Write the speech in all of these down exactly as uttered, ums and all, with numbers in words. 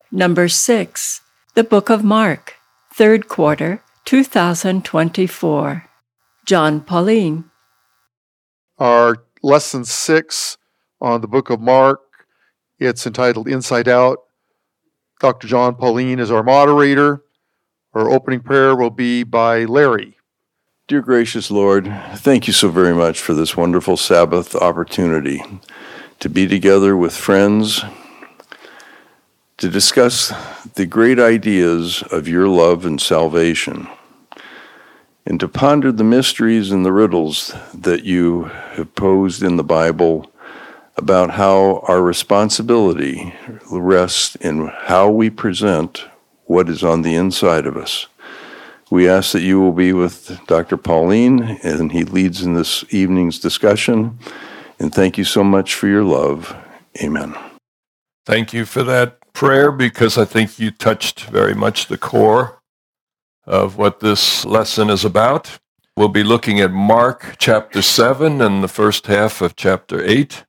Number six, the Book of Mark, third quarter, two thousand twenty-four. John Pauline. Our lesson six on the Book of Mark, it's entitled Inside Out. Doctor John Pauline is our moderator. Our opening prayer will be by Larry. Dear gracious Lord, thank you so very much for this wonderful Sabbath opportunity to be together with friends, to discuss the great ideas of your love and salvation, and to ponder the mysteries and the riddles that you have posed in the Bible about how our responsibility rests in how we present what is on the inside of us. We ask that you will be with Doctor Pauline, and he leads in this evening's discussion. And thank you so much for your love. Amen. Thank you for that prayer, because I think you touched very much the core of what this lesson is about. We'll be looking at Mark chapter seven and the first half of chapter eight.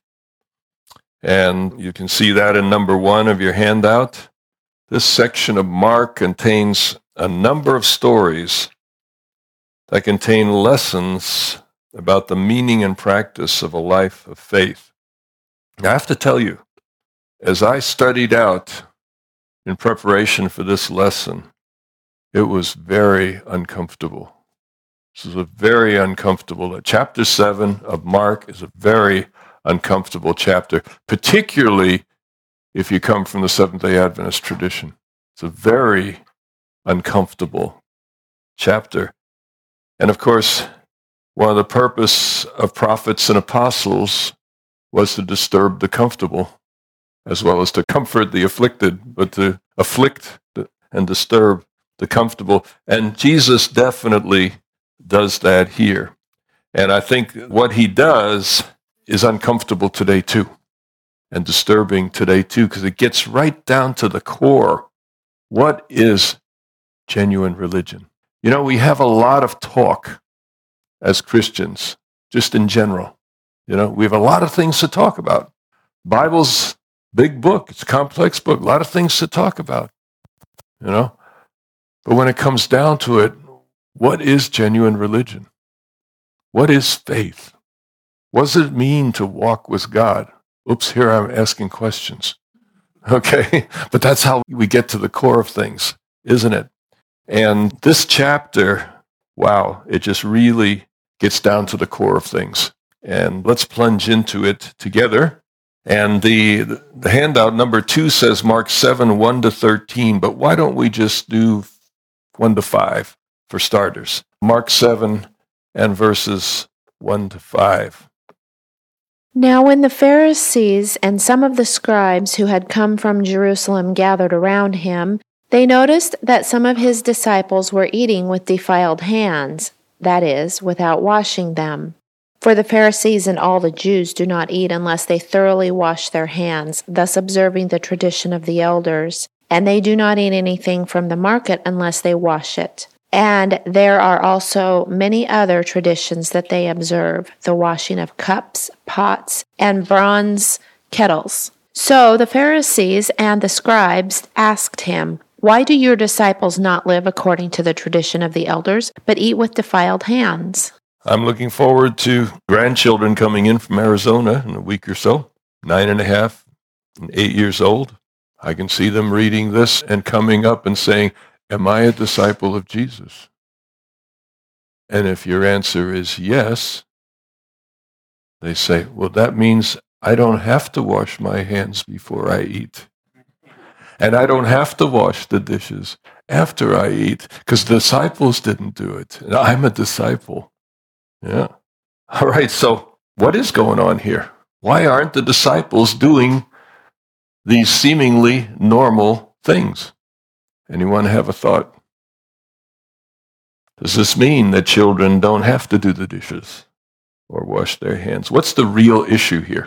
And you can see that in number one of your handout. This section of Mark contains a number of stories that contain lessons about the meaning and practice of a life of faith. I have to tell you, as I studied out in preparation for this lesson, it was very uncomfortable. This is a very uncomfortable. Chapter seven of Mark is a very uncomfortable chapter, particularly if you come from the Seventh-day Adventist tradition. It's a very uncomfortable chapter. And of course, one of the purpose of prophets and apostles was to disturb the comfortable, as well as to comfort the afflicted, but to afflict and disturb the comfortable. And Jesus definitely does that here. And I think what he does is uncomfortable today too, and disturbing today too, because it gets right down to the core. What is genuine religion? You know, we have a lot of talk as Christians, just in general. You know, we have a lot of things to talk about. Bible's big book. It's a complex book. A lot of things to talk about, you know. But when it comes down to it, what is genuine religion? What is faith? What does it mean to walk with God? Oops, here I'm asking questions. Okay, but that's how we get to the core of things, isn't it? And this chapter, wow, it just really gets down to the core of things. And let's plunge into it together. And the, the handout number two says Mark seven, one to thirteen, but why don't we just do one to five for starters? Mark seven and verses one to five. Now when the Pharisees and some of the scribes who had come from Jerusalem gathered around him, they noticed that some of his disciples were eating with defiled hands, that is, without washing them. For the Pharisees and all the Jews do not eat unless they thoroughly wash their hands, thus observing the tradition of the elders. And they do not eat anything from the market unless they wash it. And there are also many other traditions that they observe, the washing of cups, pots, and bronze kettles. So the Pharisees and the scribes asked him, "Why do your disciples not live according to the tradition of the elders, but eat with defiled hands?" I'm looking forward to grandchildren coming in from Arizona in a week or so, nine and a half and eight years old. I can see them reading this and coming up and saying, "Am I a disciple of Jesus?" And if your answer is yes, they say, well, that means I don't have to wash my hands before I eat. And I don't have to wash the dishes after I eat, because the disciples didn't do it. And I'm a disciple. Yeah. All right, so what is going on here? Why aren't the disciples doing these seemingly normal things? Anyone have a thought? Does this mean that children don't have to do the dishes or wash their hands? What's the real issue here?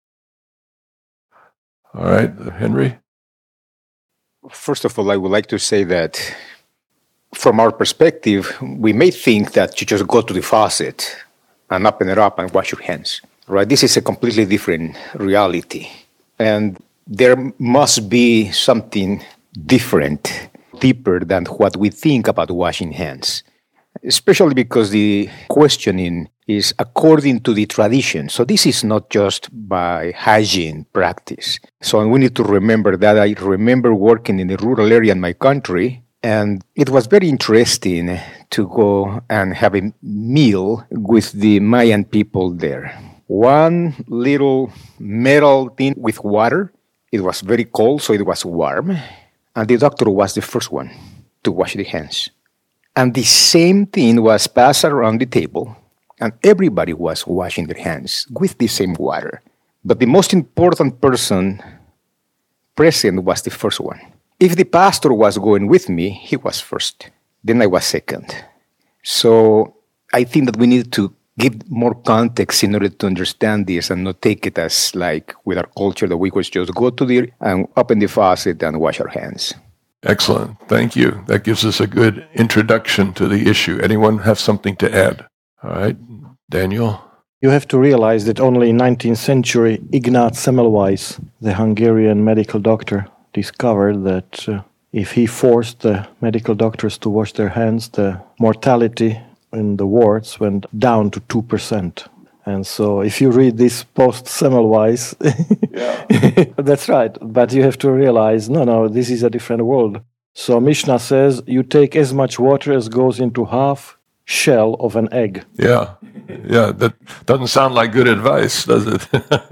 All right, Henry? First of all, I would like to say that from our perspective, we may think that you just go to the faucet and open it up and wash your hands, right? This is a completely different reality. And there must be something different, deeper than what we think about washing hands, especially because the questioning is according to the tradition. So this is not just by hygiene practice. So we need to remember that. I remember working in the rural area in my country, and it was very interesting to go and have a meal with the Mayan people there. One little metal thing with water. It was very cold, so it was warm. And the doctor was the first one to wash the hands. And the same thing was passed around the table, and everybody was washing their hands with the same water. But the most important person present was the first one. If the pastor was going with me, he was first. Then I was second. So I think that we need to give more context in order to understand this and not take it as like with our culture that we could just go to the and open the faucet and wash our hands. Excellent. Thank you. That gives us a good introduction to the issue. Anyone have something to add? All right. Daniel? You have to realize that only in nineteenth century, Ignaz Semmelweis, the Hungarian medical doctor, discovered that uh, if he forced the medical doctors to wash their hands, the mortality in the wards went down to two percent. And so if you read this post-Semmelweis, yeah. That's right. But you have to realize, no, no, this is a different world. So Mishnah says, you take as much water as goes into half shell of an egg. Yeah, yeah, that doesn't sound like good advice, does it?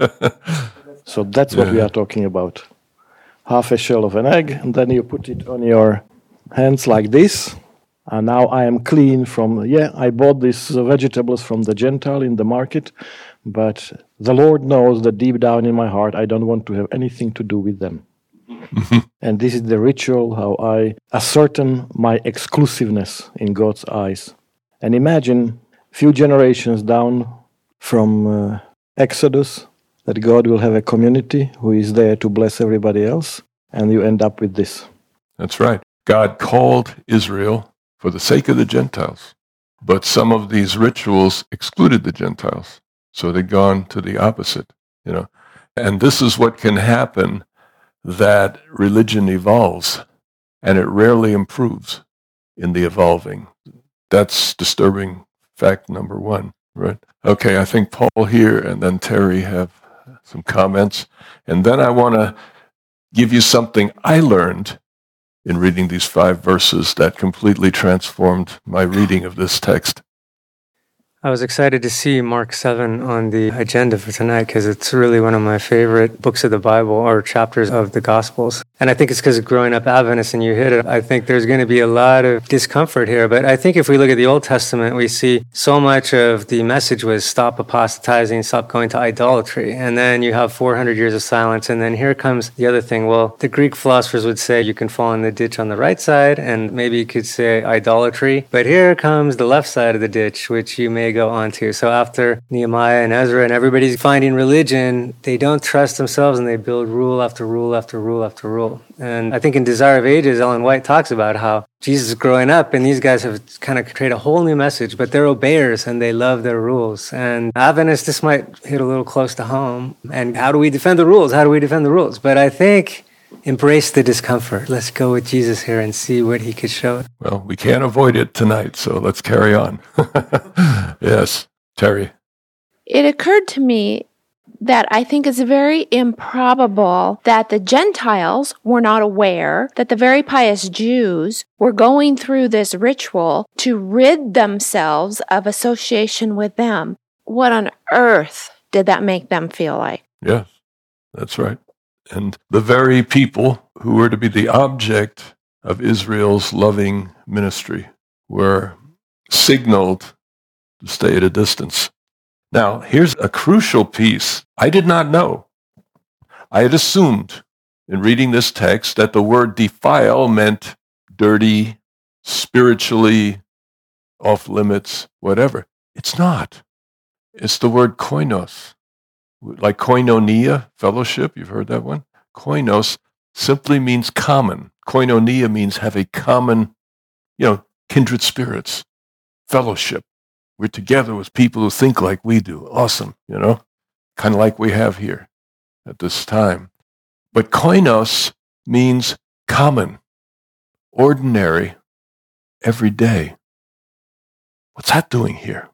So that's what yeah. we are talking about. Half a shell of an egg, and then you put it on your hands like this. And now I am clean from, yeah, I bought these uh, vegetables from the Gentile in the market, but the Lord knows that deep down in my heart, I don't want to have anything to do with them. And this is the ritual, how I ascertain my exclusiveness in God's eyes. And imagine a few generations down from uh, Exodus, that God will have a community who is there to bless everybody else, and you end up with this. That's right. God called Israel for the sake of the Gentiles. But some of these rituals excluded the Gentiles. So they'd gone to the opposite, you know. And this is what can happen, that religion evolves, and it rarely improves in the evolving. That's disturbing fact number one, right? Okay, I think Paul here and then Terry have some comments. And then I want to give you something I learned in reading these five verses that completely transformed my reading of this text. I was excited to see Mark seven on the agenda for tonight because it's really one of my favorite books of the Bible or chapters of the Gospels. And I think it's because of growing up Adventist, and you hit it. I think there's going to be a lot of discomfort here. But I think if we look at the Old Testament, we see so much of the message was stop apostatizing, stop going to idolatry. And then you have four hundred years of silence. And then here comes the other thing. Well, the Greek philosophers would say you can fall in the ditch on the right side, and maybe you could say idolatry. But here comes the left side of the ditch, which you may go on to. So after Nehemiah and Ezra and everybody's finding religion, they don't trust themselves and they build rule after rule after rule after rule. And I think in Desire of Ages, Ellen White talks about how Jesus is growing up and these guys have kind of created a whole new message, but they're obeyers and they love their rules. And Adventists, this might hit a little close to home. And how do we defend the rules? How do we defend the rules? But I think embrace the discomfort. Let's go with Jesus here and see what he could show. Well, we can't avoid it tonight, so let's carry on. Yes, Terry. It occurred to me that I think it's very improbable that the Gentiles were not aware that the very pious Jews were going through this ritual to rid themselves of association with them. What on earth did that make them feel like? Yes, that's right. And the very people who were to be the object of Israel's loving ministry were signaled to stay at a distance. Now, here's a crucial piece I did not know. I had assumed in reading this text that the word defile meant dirty, spiritually off limits, whatever. It's not. It's the word koinos. Like koinonia, fellowship, you've heard that one? Koinos simply means common. Koinonia means have a common, you know, kindred spirits, fellowship. We're together with people who think like we do. Awesome, you know, kind of like we have here at this time. But koinos means common, ordinary, every day. What's that doing here?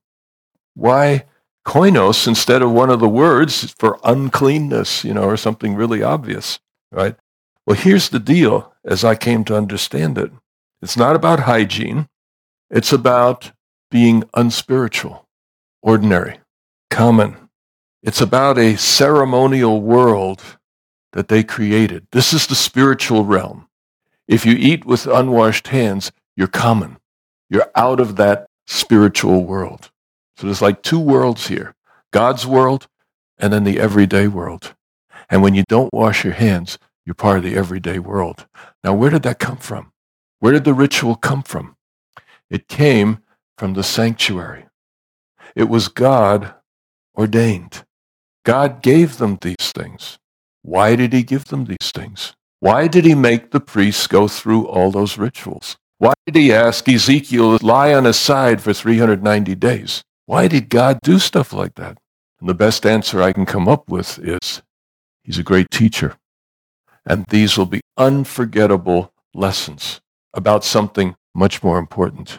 Why koinos instead of one of the words for uncleanness, you know, or something really obvious, right? Well, here's the deal as I came to understand it. It's not about hygiene. It's about being unspiritual, ordinary, common. It's about a ceremonial world that they created. This is the spiritual realm. If you eat with unwashed hands, you're common. You're out of that spiritual world. So there's like two worlds here, God's world and then the everyday world. And when you don't wash your hands, you're part of the everyday world. Now, where did that come from? Where did the ritual come from? It came from the sanctuary. It was God ordained. God gave them these things. Why did he give them these things? Why did he make the priests go through all those rituals? Why did he ask Ezekiel to lie on his side for three hundred ninety days? Why did God do stuff like that? And the best answer I can come up with is, he's a great teacher. And these will be unforgettable lessons about something much more important.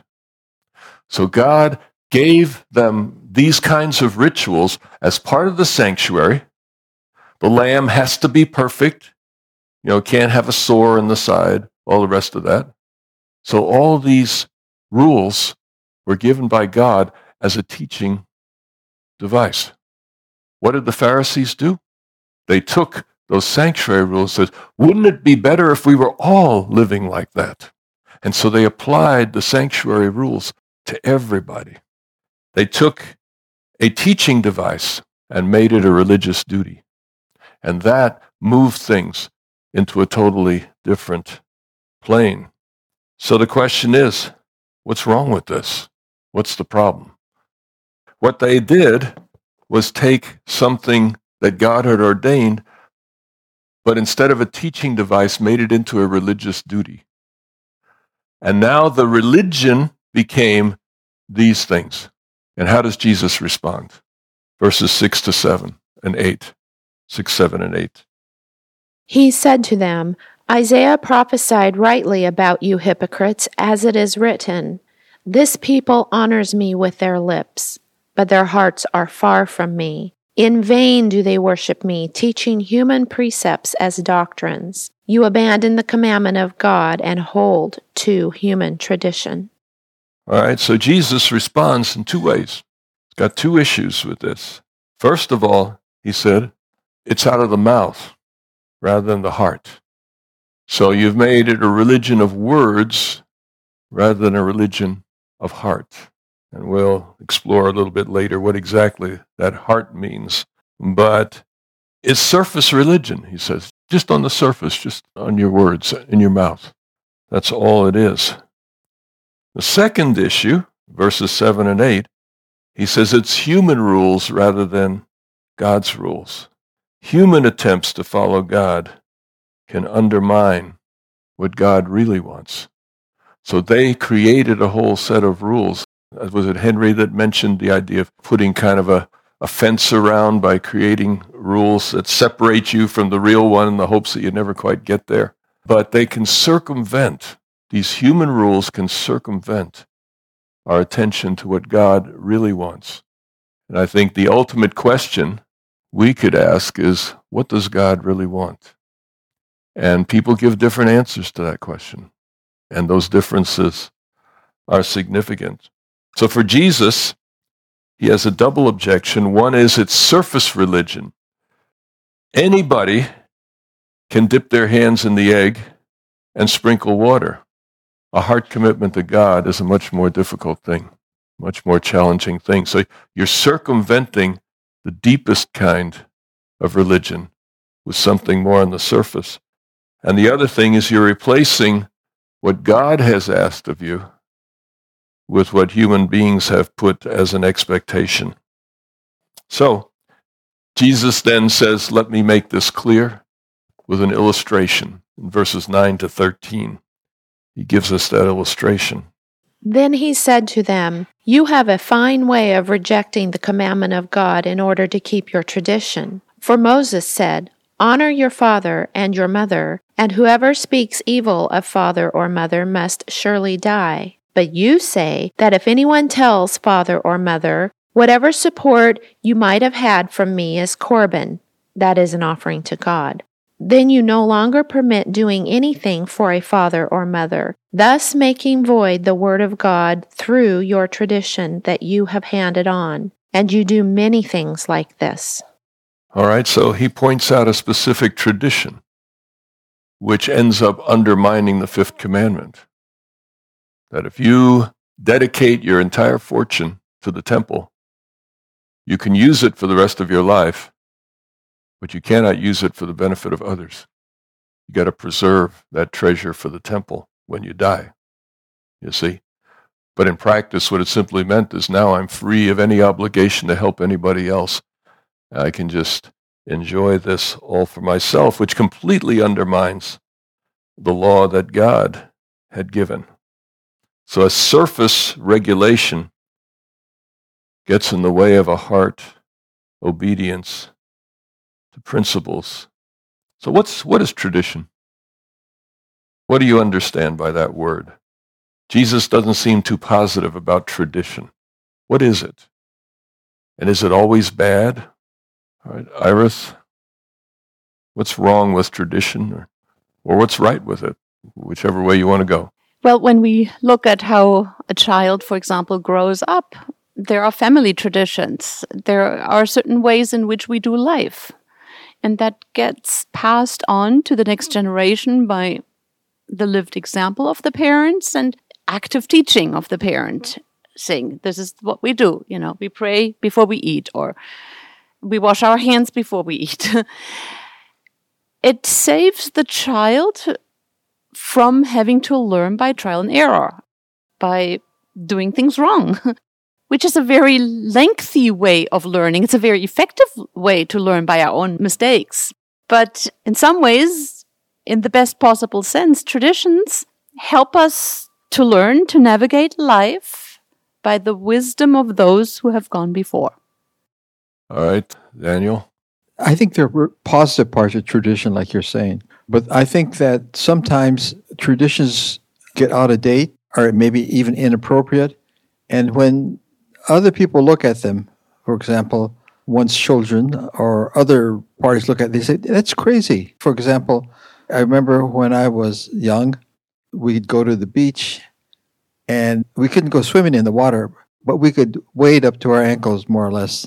So God gave them these kinds of rituals as part of the sanctuary. The lamb has to be perfect. You know, can't have a sore in the side, all the rest of that. So all these rules were given by God as a teaching device. What did the Pharisees do? They took those sanctuary rules and said, wouldn't it be better if we were all living like that? And so they applied the sanctuary rules to everybody. They took a teaching device and made it a religious duty. And that moved things into a totally different plane. So the question is, what's wrong with this? What's the problem? What they did was take something that God had ordained, but instead of a teaching device, made it into a religious duty. And now the religion became these things. And how does Jesus respond? Verses six to seven and eight. Six, seven, and eight. He said to them, Isaiah prophesied rightly about you hypocrites, as it is written, this people honors me with their lips, but their hearts are far from me. In vain do they worship me, teaching human precepts as doctrines. You abandon the commandment of God and hold to human tradition. All right, so Jesus responds in two ways. He's got two issues with this. First of all, he said, it's out of the mouth rather than the heart. So you've made it a religion of words rather than a religion of heart. And we'll explore a little bit later what exactly that heart means. But it's surface religion, he says, just on the surface, just on your words, in your mouth. That's all it is. The second issue, verses seven and eight, he says it's human rules rather than God's rules. Human attempts to follow God can undermine what God really wants. So they created a whole set of rules. Was it Henry that mentioned the idea of putting kind of a, a fence around by creating rules that separate you from the real one in the hopes that you never quite get there? But they can circumvent, these human rules can circumvent our attention to what God really wants. And I think the ultimate question we could ask is, what does God really want? And people give different answers to that question. And those differences are significant. So for Jesus, he has a double objection. One is it's surface religion. Anybody can dip their hands in the egg and sprinkle water. A heart commitment to God is a much more difficult thing, much more challenging thing. So you're circumventing the deepest kind of religion with something more on the surface. And the other thing is you're replacing what God has asked of you with what human beings have put as an expectation. So Jesus then says, let me make this clear with an illustration in verses nine to thirteen. He gives us that illustration. Then he said to them, you have a fine way of rejecting the commandment of God in order to keep your tradition. For Moses said, honor your father and your mother, And whoever speaks evil of father or mother must surely die. But you say that if anyone tells father or mother, whatever support you might have had from me is Corban, that is an offering to God, then you no longer permit doing anything for a father or mother, thus making void the word of God through your tradition that you have handed on. And you do many things like this. All right, so he points out a specific tradition, which ends up undermining the fifth commandment. That if you dedicate your entire fortune to the temple, you can use it for the rest of your life, but you cannot use it for the benefit of others. You got to preserve that treasure for the temple when you die, you see. But in practice, what it simply meant is now I'm free of any obligation to help anybody else. I can just enjoy this all for myself, which completely undermines the law that God had given. So a surface regulation gets in the way of a heart obedience to principles. So what's what is tradition? What do you understand by that word? Jesus doesn't seem too positive about tradition. What is it? And is it always bad? All right, Iris, what's wrong with tradition, or, or what's right with it? Whichever way you want to go. Well, when we look at how a child, for example, grows up, there are family traditions. There are certain ways in which we do life. And that gets passed on to the next generation by the lived example of the parents and active teaching of the parent, saying, this is what we do. You know, we pray before we eat, or we wash our hands before we eat. It saves the child from having to learn by trial and error, by doing things wrong, which is a very lengthy way of learning. It's a very effective way to learn by our own mistakes. But in some ways, in the best possible sense, traditions help us to learn to navigate life by the wisdom of those who have gone before. All right, Daniel? I think there are positive parts of tradition, like you're saying. But I think that sometimes traditions get out of date or maybe even inappropriate. And when other people look at them, for example, one's children or other parties look at it, they say, that's crazy. For example, I remember when I was young, we'd go to the beach and we couldn't go swimming in the water, but we could wade up to our ankles more or less.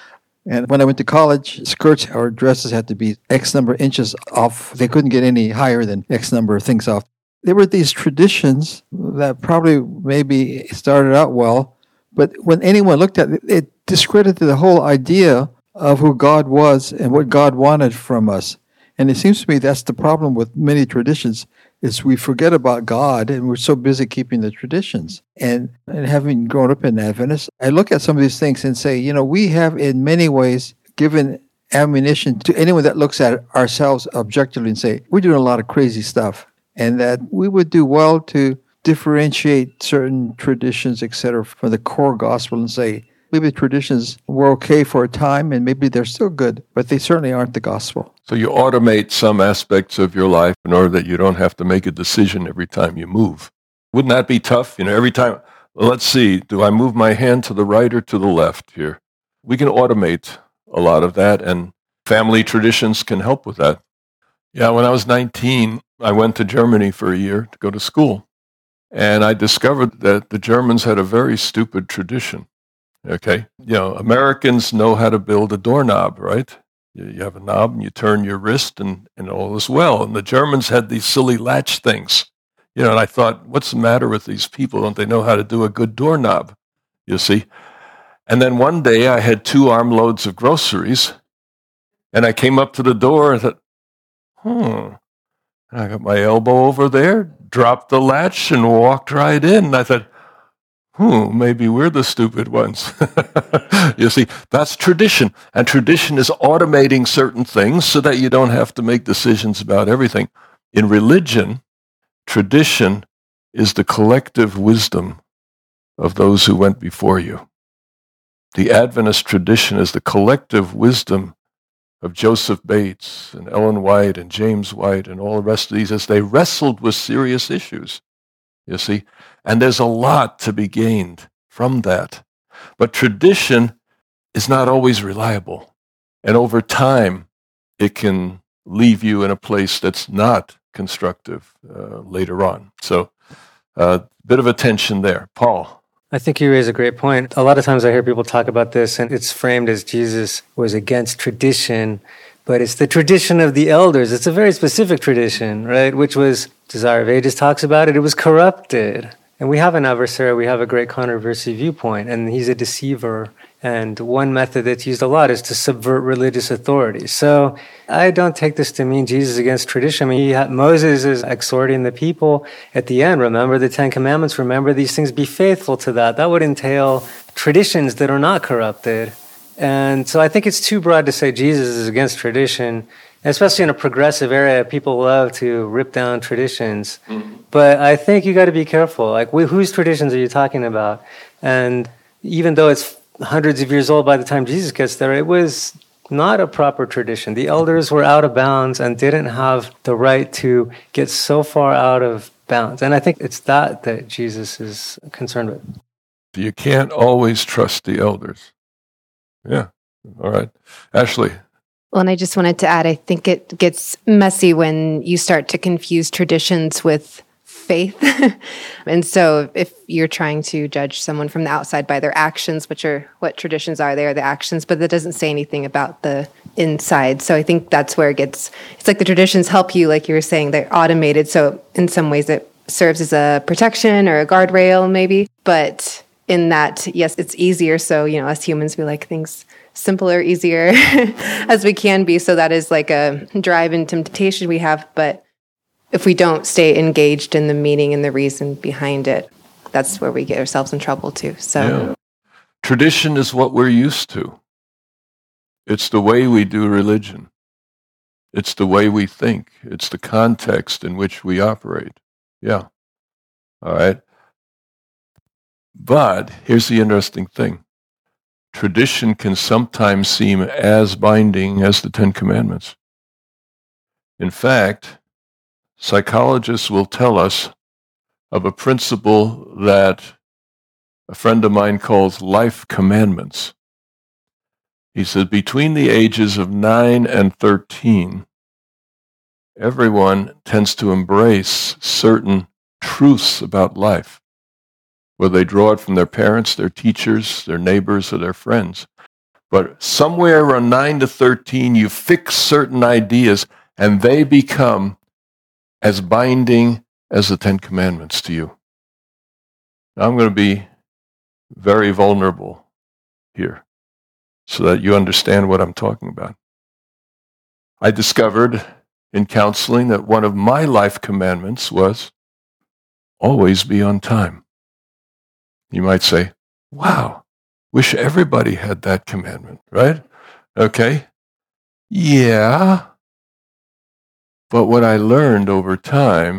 And when I went to college, skirts or dresses had to be X number of inches off. They couldn't get any higher than X number of things off. There were these traditions that probably maybe started out well, but when anyone looked at it, it discredited the whole idea of who God was and what God wanted from us. And it seems to me that's the problem with many traditions, is we forget about God and we're so busy keeping the traditions. And, and having grown up in Adventist, I look at some of these things and say, you know, we have in many ways given ammunition to anyone that looks at ourselves objectively and say, we're doing a lot of crazy stuff. And that we would do well to differentiate certain traditions, et cetera, from the core gospel and say, maybe the traditions were okay for a time and maybe they're still good, but they certainly aren't the gospel. So you automate some aspects of your life in order that you don't have to make a decision every time you move. Wouldn't that be tough? You know, every time, well, let's see, do I move my hand to the right or to the left here? We can automate a lot of that, and family traditions can help with that. Yeah, when I was nineteen, I went to Germany for a year to go to school, and I discovered that the Germans had a very stupid tradition. Okay, you know, Americans know how to build a doorknob, right? You have a knob and you turn your wrist and, and all is well. And the Germans had these silly latch things. You know, and I thought, what's the matter with these people? Don't they know how to do a good doorknob? You see? And then one day I had two armloads of groceries and I came up to the door and thought, hmm, and I got my elbow over there, dropped the latch and walked right in. And I thought, Hmm, maybe we're the stupid ones. You see, that's tradition. And tradition is automating certain things so that you don't have to make decisions about everything. In religion, tradition is the collective wisdom of those who went before you. The Adventist tradition is the collective wisdom of Joseph Bates and Ellen White and James White and all the rest of these as they wrestled with serious issues, you see. And there's a lot to be gained from that. But tradition is not always reliable. And over time, it can leave you in a place that's not constructive uh, later on. So a uh, bit of a tension there. Paul. I think you raise a great point. A lot of times I hear people talk about this, and it's framed as Jesus was against tradition, but it's the tradition of the elders. It's a very specific tradition, right? Which was, Desire of Ages talks about it, it was corrupted. And we have an adversary, we have a great controversy viewpoint, and he's a deceiver. And one method that's used a lot is to subvert religious authority. So I don't take this to mean Jesus is against tradition. I mean, he had, Moses is exhorting the people at the end, remember the Ten Commandments, remember these things, be faithful to that. That would entail traditions that are not corrupted. And so I think it's too broad to say Jesus is against tradition, especially in a progressive area. People love to rip down traditions. Mm-hmm. But I think you got to be careful. Like, wh- whose traditions are you talking about? And even though it's hundreds of years old by the time Jesus gets there, it was not a proper tradition. The elders were out of bounds and didn't have the right to get so far out of bounds. And I think it's that that Jesus is concerned with. You can't always trust the elders. Yeah. All right. Ashley. Well, and I just wanted to add, I think it gets messy when you start to confuse traditions with faith. And so if you're trying to judge someone from the outside by their actions, which are what traditions are, they are the actions, but that doesn't say anything about the inside. So I think that's where it gets, it's like the traditions help you, like you were saying, they're automated. So in some ways it serves as a protection or a guardrail maybe, but in that, yes, it's easier. So, you know, as humans, we like things simpler, easier as we can be. So that is like a drive and temptation we have. But if we don't stay engaged in the meaning and the reason behind it, that's where we get ourselves in trouble too. So yeah. Tradition is what we're used to. It's the way we do religion. It's the way we think. It's the context in which we operate. Yeah. All right. But here's the interesting thing. Tradition can sometimes seem as binding as the Ten Commandments. In fact, psychologists will tell us of a principle that a friend of mine calls life commandments. He says between the ages of nine and thirteen, everyone tends to embrace certain truths about life, whether they draw it from their parents, their teachers, their neighbors, or their friends. But somewhere around nine to thirteen, you fix certain ideas, and they become as binding as the Ten Commandments to you. Now, I'm going to be very vulnerable here so that you understand what I'm talking about. I discovered in counseling that one of my life commandments was always be on time. You might say, wow, wish everybody had that commandment, right? Okay. Yeah. But what I learned over time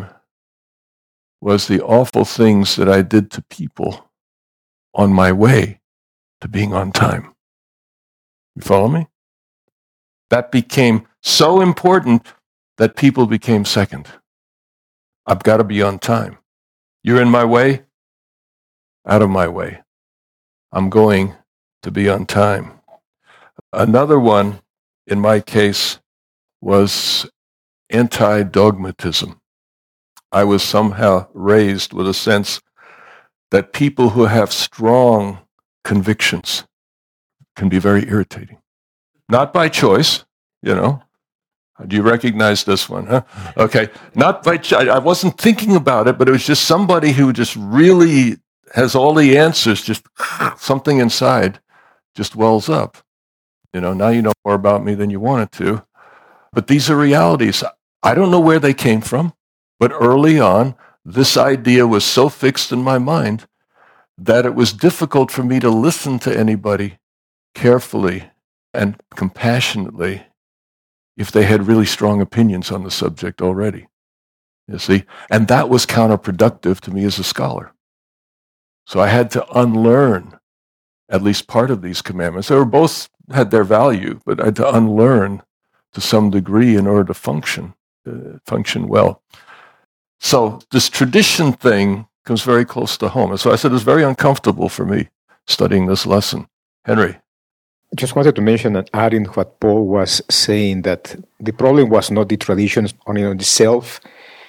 was the awful things that I did to people on my way to being on time. You follow me? That became so important that people became second. I've got to be on time. You're in my way? Out of my way. I'm going to be on time. Another one, in my case, was anti-dogmatism. I was somehow raised with a sense that people who have strong convictions can be very irritating. Not by choice, you know. Do you recognize this one, huh? Okay. Not by choice. I wasn't thinking about it, but it was just somebody who just really has all the answers, just something inside just wells up. You know, now you know more about me than you wanted to. But these are realities. I don't know where they came from, but early on, this idea was so fixed in my mind that it was difficult for me to listen to anybody carefully and compassionately if they had really strong opinions on the subject already. You see? And that was counterproductive to me as a scholar. So I had to unlearn at least part of these commandments. They were both had their value, but I had to unlearn to some degree in order to function, uh, function well. So this tradition thing comes very close to home. And so I said it's very uncomfortable for me studying this lesson. Henry. I just wanted to mention and add in what Paul was saying, that the problem was not the traditions on itself,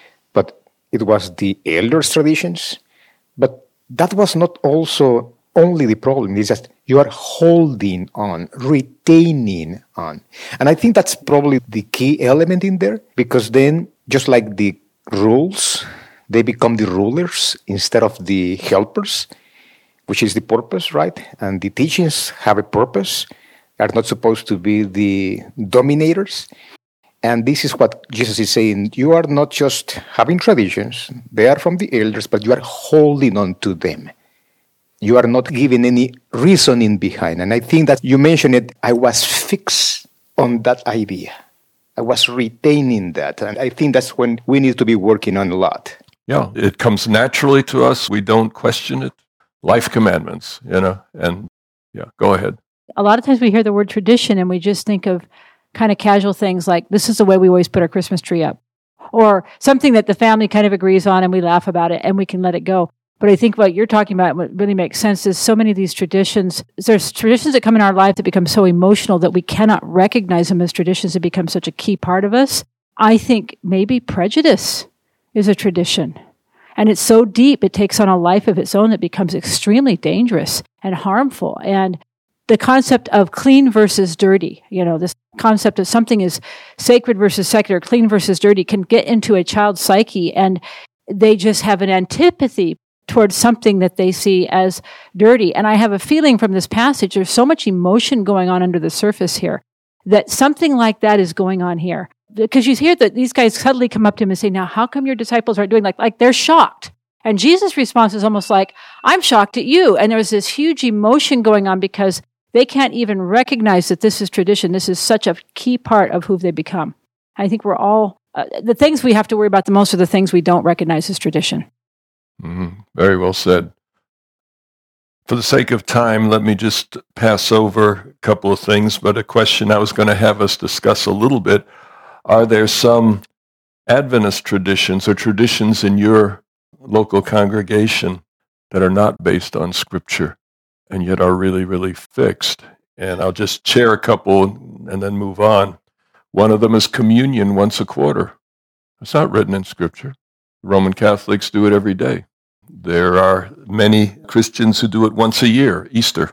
but it was the elders' traditions. But that was not also only the problem. It's just you are holding on, retaining on. And I think that's probably the key element in there, because then, just like the rules, they become the rulers instead of the helpers, which is the purpose, right? And the teachings have a purpose. They are not supposed to be the dominators. And this is what Jesus is saying. You are not just having traditions. They are from the elders, but you are holding on to them. You are not giving any reasoning behind. And I think that you mentioned it, I was fixed on that idea. I was retaining that. And I think that's when we need to be working on a lot. Yeah, it comes naturally to us. We don't question it. Life commandments, you know, and yeah, go ahead. A lot of times we hear the word tradition and we just think of kind of casual things like, this is the way we always put our Christmas tree up, or something that the family kind of agrees on and we laugh about it and we can let it go. But I think what you're talking about, what really makes sense, is so many of these traditions, there's traditions that come in our life that become so emotional that we cannot recognize them as traditions that become such a key part of us. I think maybe prejudice is a tradition. And it's so deep, it takes on a life of its own that becomes extremely dangerous and harmful. And the concept of clean versus dirty, you know, this concept of something is sacred versus secular, clean versus dirty, can get into a child's psyche, and they just have an antipathy towards something that they see as dirty. And I have a feeling from this passage, there's so much emotion going on under the surface here, that something like that is going on here. Because you hear that these guys suddenly come up to him and say, now, how come your disciples aren't doing like, like they're shocked? And Jesus' response is almost like, I'm shocked at you. And there's this huge emotion going on because they can't even recognize that this is tradition. This is such a key part of who they become. I think we're all, uh, the things we have to worry about the most are the things we don't recognize as tradition. Mm-hmm. Very well said. For the sake of time, let me just pass over a couple of things, but a question I was going to have us discuss a little bit. Are there some Adventist traditions or traditions in your local congregation that are not based on Scripture and yet are really, really fixed? And I'll just share a couple and then move on. One of them is communion once a quarter. It's not written in Scripture. Roman Catholics do it every day. There are many Christians who do it once a year, Easter.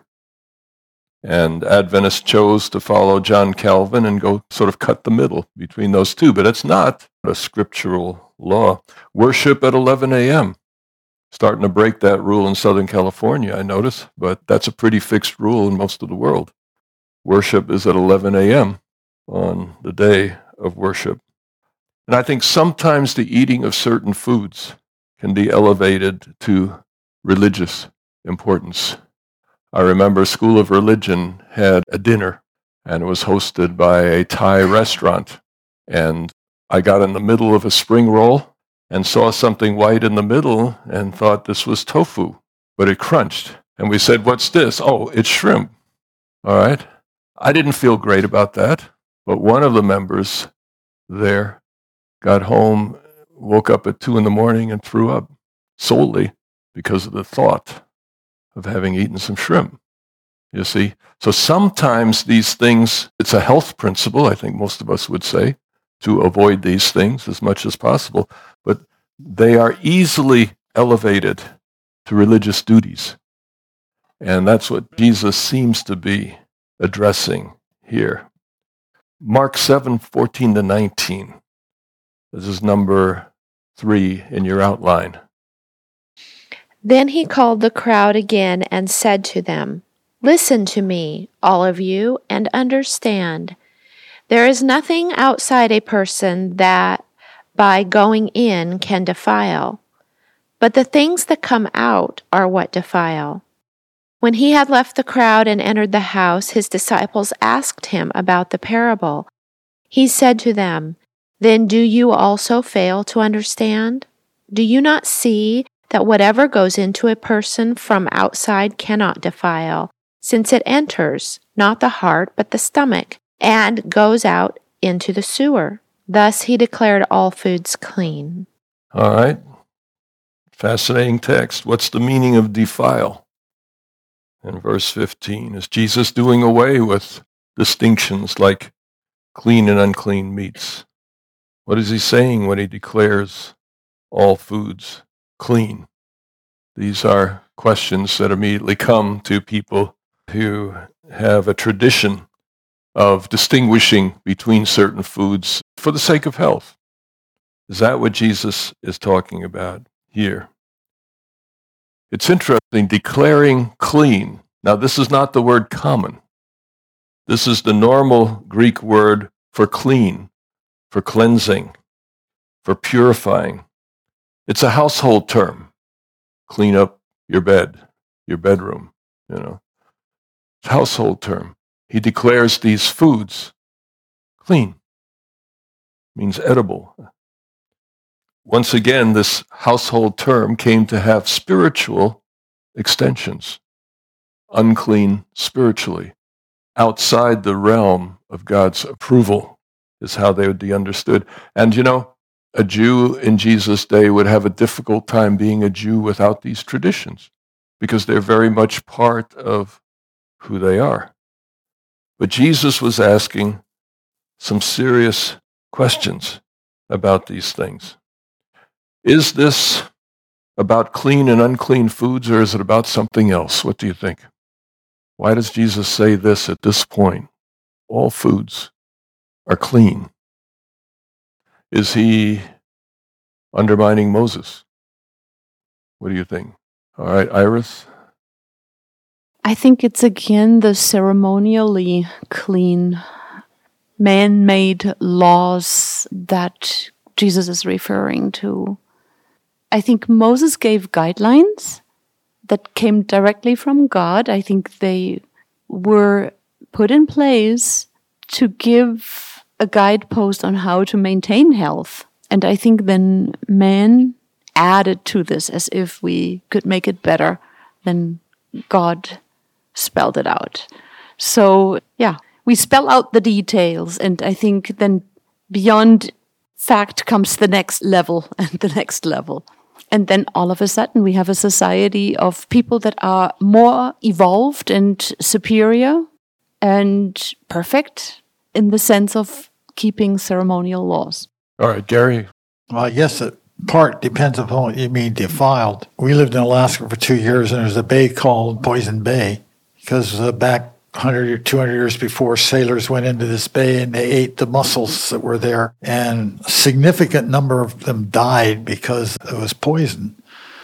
And Adventists chose to follow John Calvin and go sort of cut the middle between those two. But it's not a scriptural law. Worship at eleven a.m. Starting to break that rule in Southern California, I notice. But that's a pretty fixed rule in most of the world. Worship is at eleven a.m. on the day of worship. And I think sometimes the eating of certain foods can be elevated to religious importance. I remember School of Religion had a dinner, and it was hosted by a Thai restaurant. And I got in the middle of a spring roll and saw something white in the middle and thought this was tofu, but it crunched. And we said, what's this? Oh, it's shrimp. All right. I didn't feel great about that, but one of the members there got home, woke up at two in the morning and threw up solely because of the thought of having eaten some shrimp. You see? So sometimes these things, it's a health principle, I think most of us would say, to avoid these things as much as possible, but they are easily elevated to religious duties. And that's what Jesus seems to be addressing here. Mark seven, fourteen to nineteen. This is number three in your outline. Then he called the crowd again and said to them, Listen to me, all of you, and understand. There is nothing outside a person that, by going in, can defile, but the things that come out are what defile. When he had left the crowd and entered the house, his disciples asked him about the parable. He said to them, Then do you also fail to understand? Do you not see that whatever goes into a person from outside cannot defile, since it enters not the heart but the stomach, and goes out into the sewer. Thus he declared all foods clean. All right. Fascinating text. What's the meaning of defile? In verse fifteen, is Jesus doing away with distinctions like clean and unclean meats? What is he saying when he declares all foods clean? These are questions that immediately come to people who have a tradition of distinguishing between certain foods for the sake of health. Is that what Jesus is talking about here? It's interesting, declaring clean. Now, this is not the word common. This is the normal Greek word for clean, for cleansing, for purifying. It's a household term. Clean up your bed, your bedroom, you know. It's a household term. He declares these foods clean. Means edible. Once again, this household term came to have spiritual extensions. Unclean spiritually. Outside the realm of God's approval is how they would be understood. And you know, a Jew in Jesus' day would have a difficult time being a Jew without these traditions, because they're very much part of who they are. But Jesus was asking some serious questions about these things. Is this about clean and unclean foods, or is it about something else? What do you think? Why does Jesus say this at this point? All foods are clean. Is he undermining Moses? What do you think? All right, Iris? I think it's again the ceremonially clean, man-made laws that Jesus is referring to. I think Moses gave guidelines that came directly from God. I think they were put in place to give a guidepost on how to maintain health. And I think then man added to this as if we could make it better than God spelled it out. So, yeah, we spell out the details, and I think then beyond fact comes the next level and the next level. And then all of a sudden we have a society of people that are more evolved and superior and perfect in the sense of keeping ceremonial laws. All right, Gary. Well, I guess it part depends upon what you mean defiled. We lived in Alaska for two years, and there's a bay called Poison Bay because uh, back one hundred or two hundred years before, sailors went into this bay and they ate the mussels that were there, and a significant number of them died because it was poison.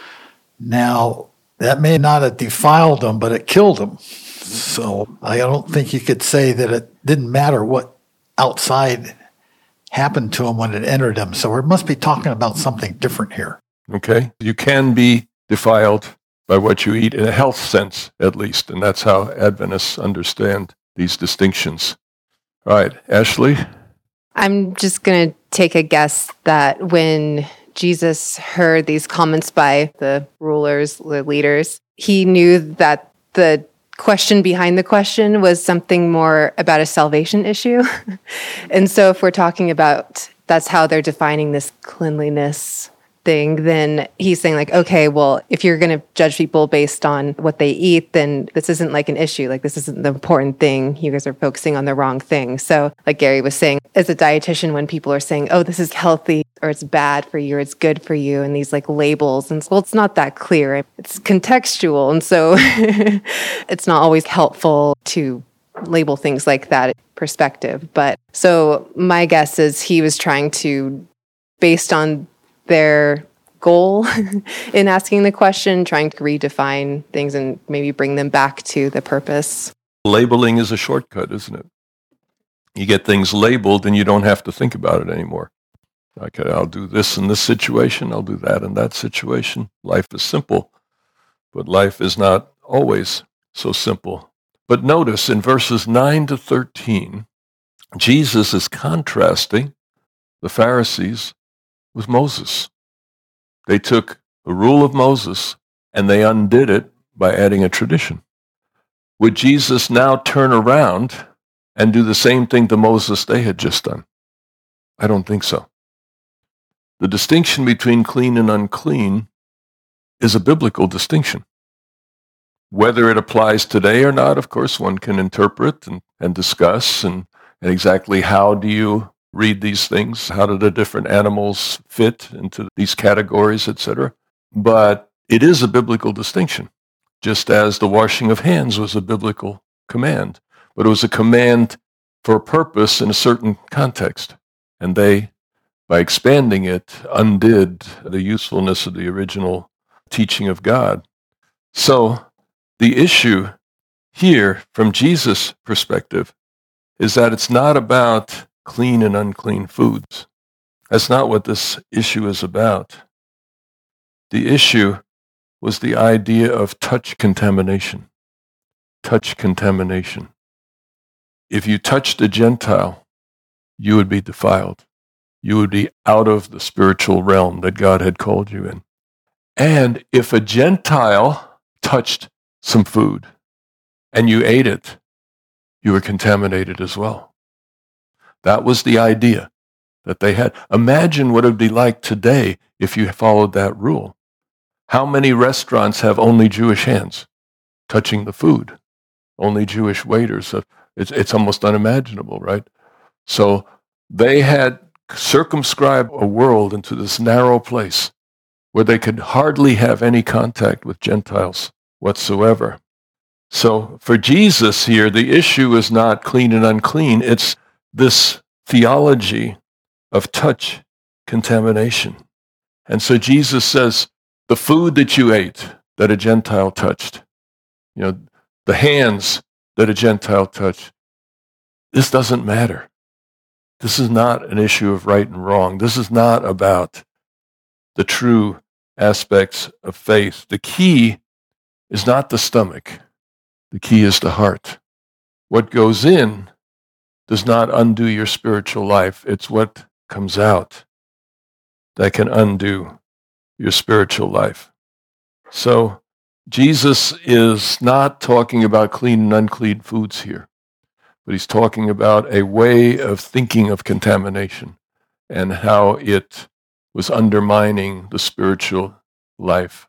Now, that may not have defiled them, but it killed them. So I don't think you could say that it didn't matter what outside happened to them when it entered them. So we must be talking about something different here. Okay. You can be defiled by what you eat in a health sense, at least. And that's how Adventists understand these distinctions. All right, Ashley? I'm just going to take a guess that when Jesus heard these comments by the rulers, the leaders, he knew that the question behind the question was something more about a salvation issue. And so if we're talking about that's how they're defining this cleanliness thing, then he's saying like, okay, well, if you're going to judge people based on what they eat, then this isn't like an issue. Like this isn't the important thing. You guys are focusing on the wrong thing. So like Gary was saying, as a dietitian, when people are saying, oh, this is healthy or it's bad for you or it's good for you, and these like labels, and well, it's not that clear. It's contextual. And so it's not always helpful to label things like that perspective. But so my guess is he was trying to, based on their goal in asking the question, trying to redefine things and maybe bring them back to the purpose. Labeling is a shortcut, isn't it? You get things labeled and you don't have to think about it anymore. Okay, I'll do this in this situation, I'll do that in that situation. Life is simple, but life is not always so simple. But notice in verses nine to thirteen, Jesus is contrasting the Pharisees with Moses. They took the rule of Moses and they undid it by adding a tradition. Would Jesus now turn around and do the same thing to Moses they had just done? I don't think so. The distinction between clean and unclean is a biblical distinction. Whether it applies today or not, of course, one can interpret and, and discuss, and, and exactly how do you read these things? How do the different animals fit into these categories, et cetera? But it is a biblical distinction, just as the washing of hands was a biblical command. But it was a command for a purpose in a certain context. And they, by expanding it, undid the usefulness of the original teaching of God. So the issue here, from Jesus' perspective, is that it's not about clean and unclean foods. That's not what this issue is about. The issue was the idea of touch contamination. Touch contamination. If you touched a Gentile, you would be defiled. You would be out of the spiritual realm that God had called you in. And if a Gentile touched some food and you ate it, you were contaminated as well. That was the idea that they had. Imagine what it would be like today if you followed that rule. How many restaurants have only Jewish hands touching the food? Only Jewish waiters. It's, it's almost unimaginable, right? So they had circumscribed a world into this narrow place where they could hardly have any contact with Gentiles whatsoever. So for Jesus here, the issue is not clean and unclean. It's this theology of touch contamination. And so Jesus says, the food that you ate that a Gentile touched, you know, the hands that a Gentile touched, this doesn't matter. This is not an issue of right and wrong. This is not about the true aspects of faith. The key is not the stomach. The key is the heart. What goes in does not undo your spiritual life. It's what comes out that can undo your spiritual life. So Jesus is not talking about clean and unclean foods here, but he's talking about a way of thinking of contamination and how it was undermining the spiritual life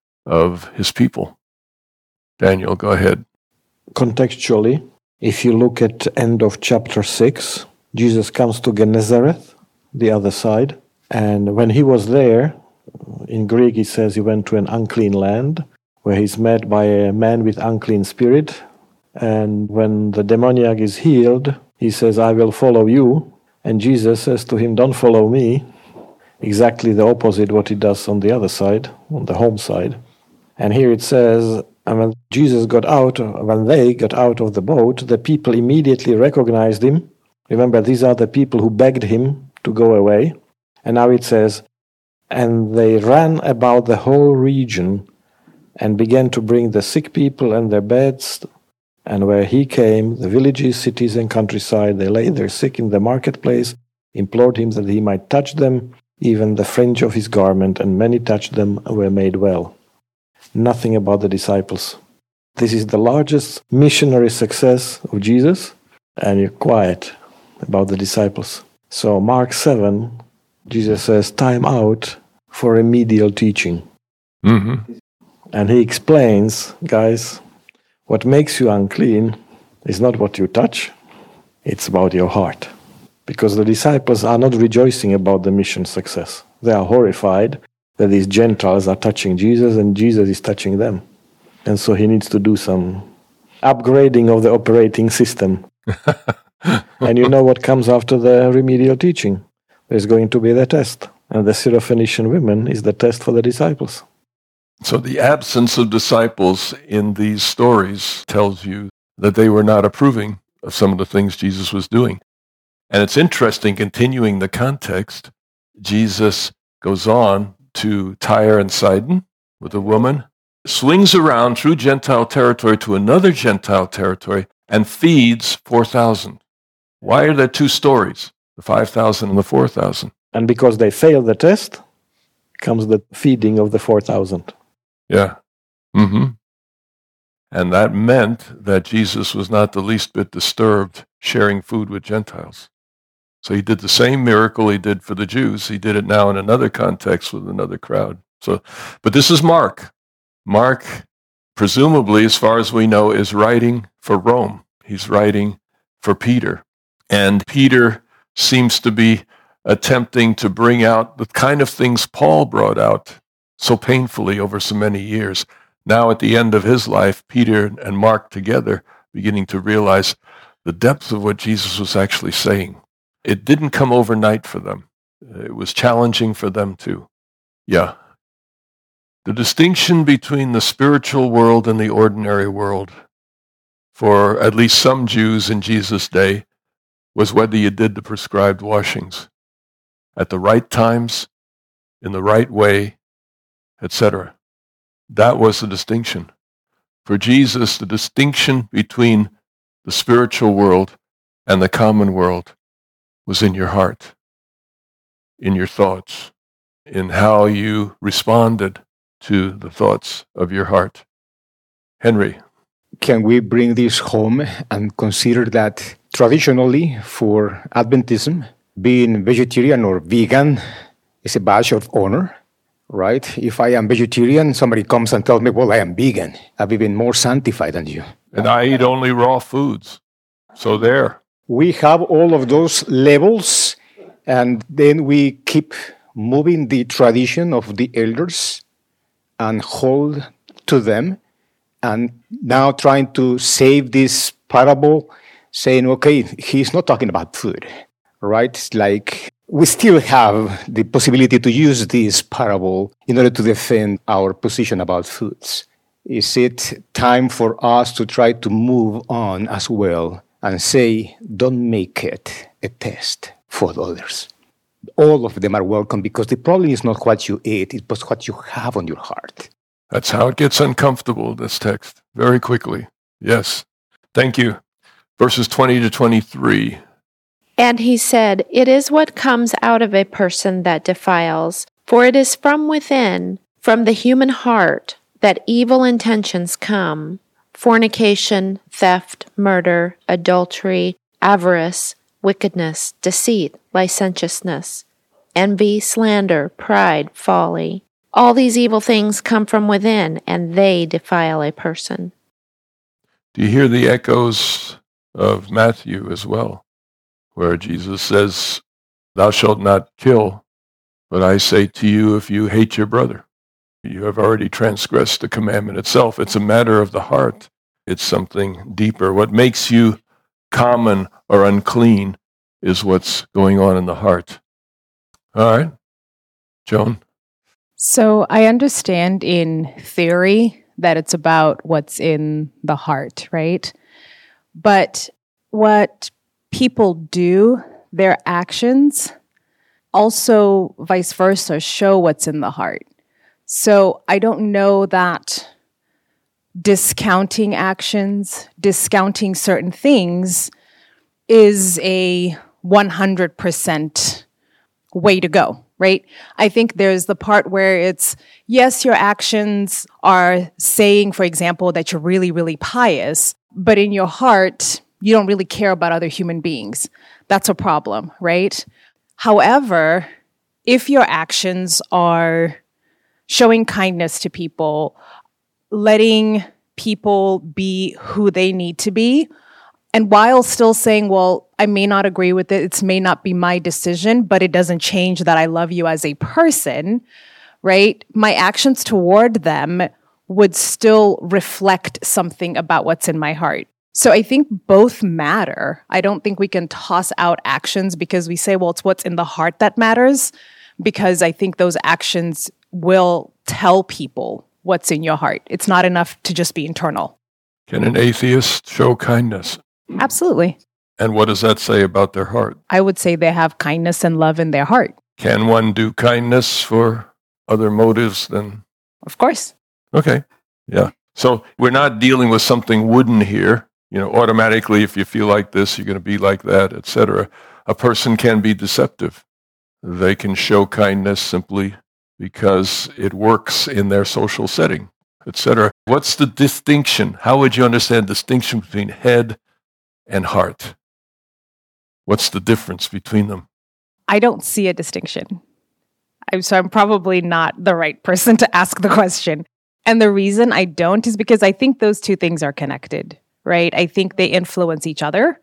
of his people. Daniel, go ahead. Contextually, if you look at end of chapter six, Jesus comes to Gennesaret, the other side, and when he was there, in Greek it says he went to an unclean land, where he's met by a man with unclean spirit, and when the demoniac is healed, he says, I will follow you, and Jesus says to him, don't follow me, exactly the opposite what he does on the other side, on the home side. And here it says, and when Jesus got out, when they got out of the boat, the people immediately recognized him. Remember, these are the people who begged him to go away. And now it says, and they ran about the whole region and began to bring the sick people and their beds. And where he came, the villages, cities, and countryside, they laid their sick in the marketplace, implored him that he might touch them, even the fringe of his garment, and many touched them and were made well. Nothing about the disciples. This is the largest missionary success of Jesus, and you're quiet about the disciples. So Mark seven, Jesus says, time out for remedial teaching. Mm-hmm. And he explains, guys, what makes you unclean is not what you touch, it's about your heart. Because the disciples are not rejoicing about the mission success. They are horrified that these Gentiles are touching Jesus and Jesus is touching them. And so he needs to do some upgrading of the operating system. And you know what comes after the remedial teaching? There's going to be the test. And the Syrophoenician women is the test for the disciples. So the absence of disciples in these stories tells you that they were not approving of some of the things Jesus was doing. And it's interesting, continuing the context, Jesus goes on to Tyre and Sidon with a woman, swings around through Gentile territory to another Gentile territory, and feeds four thousand. Why are there two stories, the five thousand and the four thousand? And because they failed the test, comes the feeding of the four thousand. Yeah. Mm-hmm. And that meant that Jesus was not the least bit disturbed sharing food with Gentiles. So he did the same miracle he did for the Jews. He did it now in another context with another crowd. So, but this is Mark. Mark, presumably, as far as we know, is writing for Rome. He's writing for Peter. And Peter seems to be attempting to bring out the kind of things Paul brought out so painfully over so many years. Now, at the end of his life, Peter and Mark together beginning to realize the depth of what Jesus was actually saying. It didn't come overnight for them. It was challenging for them too. Yeah. The distinction between the spiritual world and the ordinary world, for at least some Jews in Jesus' day, was whether you did the prescribed washings at the right times, in the right way, et cetera. That was the distinction. For Jesus, the distinction between the spiritual world and the common world was in your heart, in your thoughts, in how you responded to the thoughts of your heart. Henry. Can we bring this home and consider that traditionally for Adventism, being vegetarian or vegan is a badge of honor, right? If I am vegetarian, somebody comes and tells me, well, I am vegan. I'm even more sanctified than you. And I eat only raw foods. So there. We have all of those levels, and then we keep moving the tradition of the elders and hold to them, and now trying to save this parable, saying, okay, he's not talking about food, right? It's like we still have the possibility to use this parable in order to defend our position about foods. Is it time for us to try to move on as well and say, don't make it a test for others? All of them are welcome, because the problem is not what you eat, it's what you have on your heart. That's how it gets uncomfortable, this text, very quickly. Yes. Thank you. Verses twenty to twenty-three. And he said, it is what comes out of a person that defiles, for it is from within, from the human heart, that evil intentions come: fornication, theft, murder, adultery, avarice, wickedness, deceit, licentiousness, envy, slander, pride, folly. All these evil things come from within, and they defile a person. Do you hear the echoes of Matthew as well, where Jesus says, thou shalt not kill, but I say to you, if you hate your brother, you have already transgressed the commandment itself. It's a matter of the heart. It's something deeper. What makes you common or unclean is what's going on in the heart. All right. Joan? So I understand in theory that it's about what's in the heart, right? But what people do, their actions, also vice versa, show what's in the heart. So I don't know that discounting actions, discounting certain things is a one hundred percent way to go, right? I think there's the part where it's, yes, your actions are saying, for example, that you're really, really pious, but in your heart, you don't really care about other human beings. That's a problem, right? However, if your actions are showing kindness to people, letting people be who they need to be, and while still saying, well, I may not agree with it, it may not be my decision, but it doesn't change that I love you as a person, right? My actions toward them would still reflect something about what's in my heart. So I think both matter. I don't think we can toss out actions because we say, well, it's what's in the heart that matters, because I think those actions will tell people what's in your heart. It's not enough to just be internal. Can an atheist show kindness? Absolutely. And what does that say about their heart? I would say they have kindness and love in their heart. Can one do kindness for other motives than... Of course. Okay. Yeah. So we're not dealing with something wooden here. You know, automatically, if you feel like this, you're going to be like that, et cetera. A person can be deceptive. They can show kindness simply because it works in their social setting, et cetera. What's the distinction? How would you understand the distinction between head and heart? What's the difference between them? I don't see a distinction. I'm, so I'm probably not the right person to ask the question. And the reason I don't is because I think those two things are connected, right? I think they influence each other.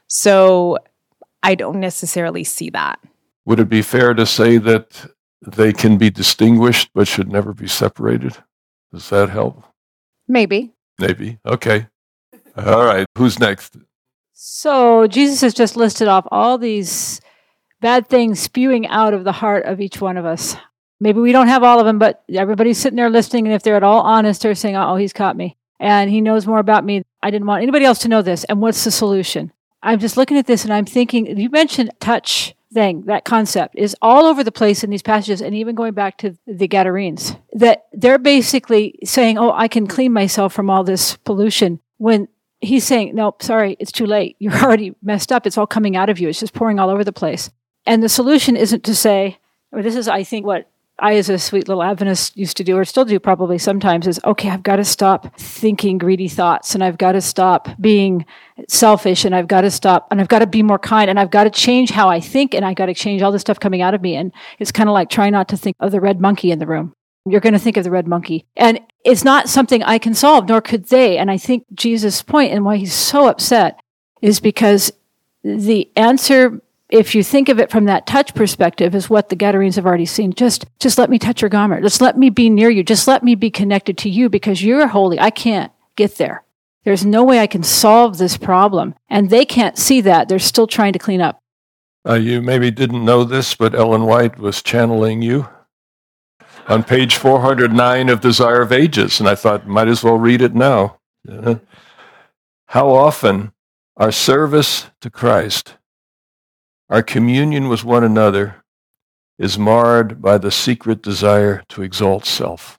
So I don't necessarily see that. Would it be fair to say that they can be distinguished but should never be separated? Does that help? Maybe. Maybe. Okay. All right. Who's next? So Jesus has just listed off all these bad things spewing out of the heart of each one of us. Maybe we don't have all of them, but everybody's sitting there listening, and if they're at all honest, they're saying, oh, he's caught me. And he knows more about me. I didn't want anybody else to know this. And what's the solution? I'm just looking at this, and I'm thinking, you mentioned touch thing, that concept is all over the place in these passages, and even going back to the Gadarenes, that they're basically saying, oh, I can clean myself from all this pollution, when he's saying, nope, sorry, it's too late. You're already messed up. It's all coming out of you. It's just pouring all over the place. And the solution isn't to say, or this is, I think, what I, as a sweet little Adventist, used to do, or still do probably sometimes, is, okay, I've got to stop thinking greedy thoughts, and I've got to stop being selfish, and I've got to stop, and I've got to be more kind, and I've got to change how I think, and I've got to change all this stuff coming out of me. And it's kind of like trying not to think of the red monkey in the room. You're going to think of the red monkey. And it's not something I can solve, nor could they. And I think Jesus' point and why he's so upset is because the answer, if you think of it from that touch perspective, is what the Gadarenes have already seen. Just, just let me touch your garment. Just let me be near you. Just let me be connected to you because you're holy. I can't get there. There's no way I can solve this problem. And they can't see that. They're still trying to clean up. Uh, you maybe didn't know this, but Ellen White was channeling you on page four hundred nine of Desire of Ages. And I thought, might as well read it now. Uh, how often our service to Christ, our communion with one another, is marred by the secret desire to exalt self,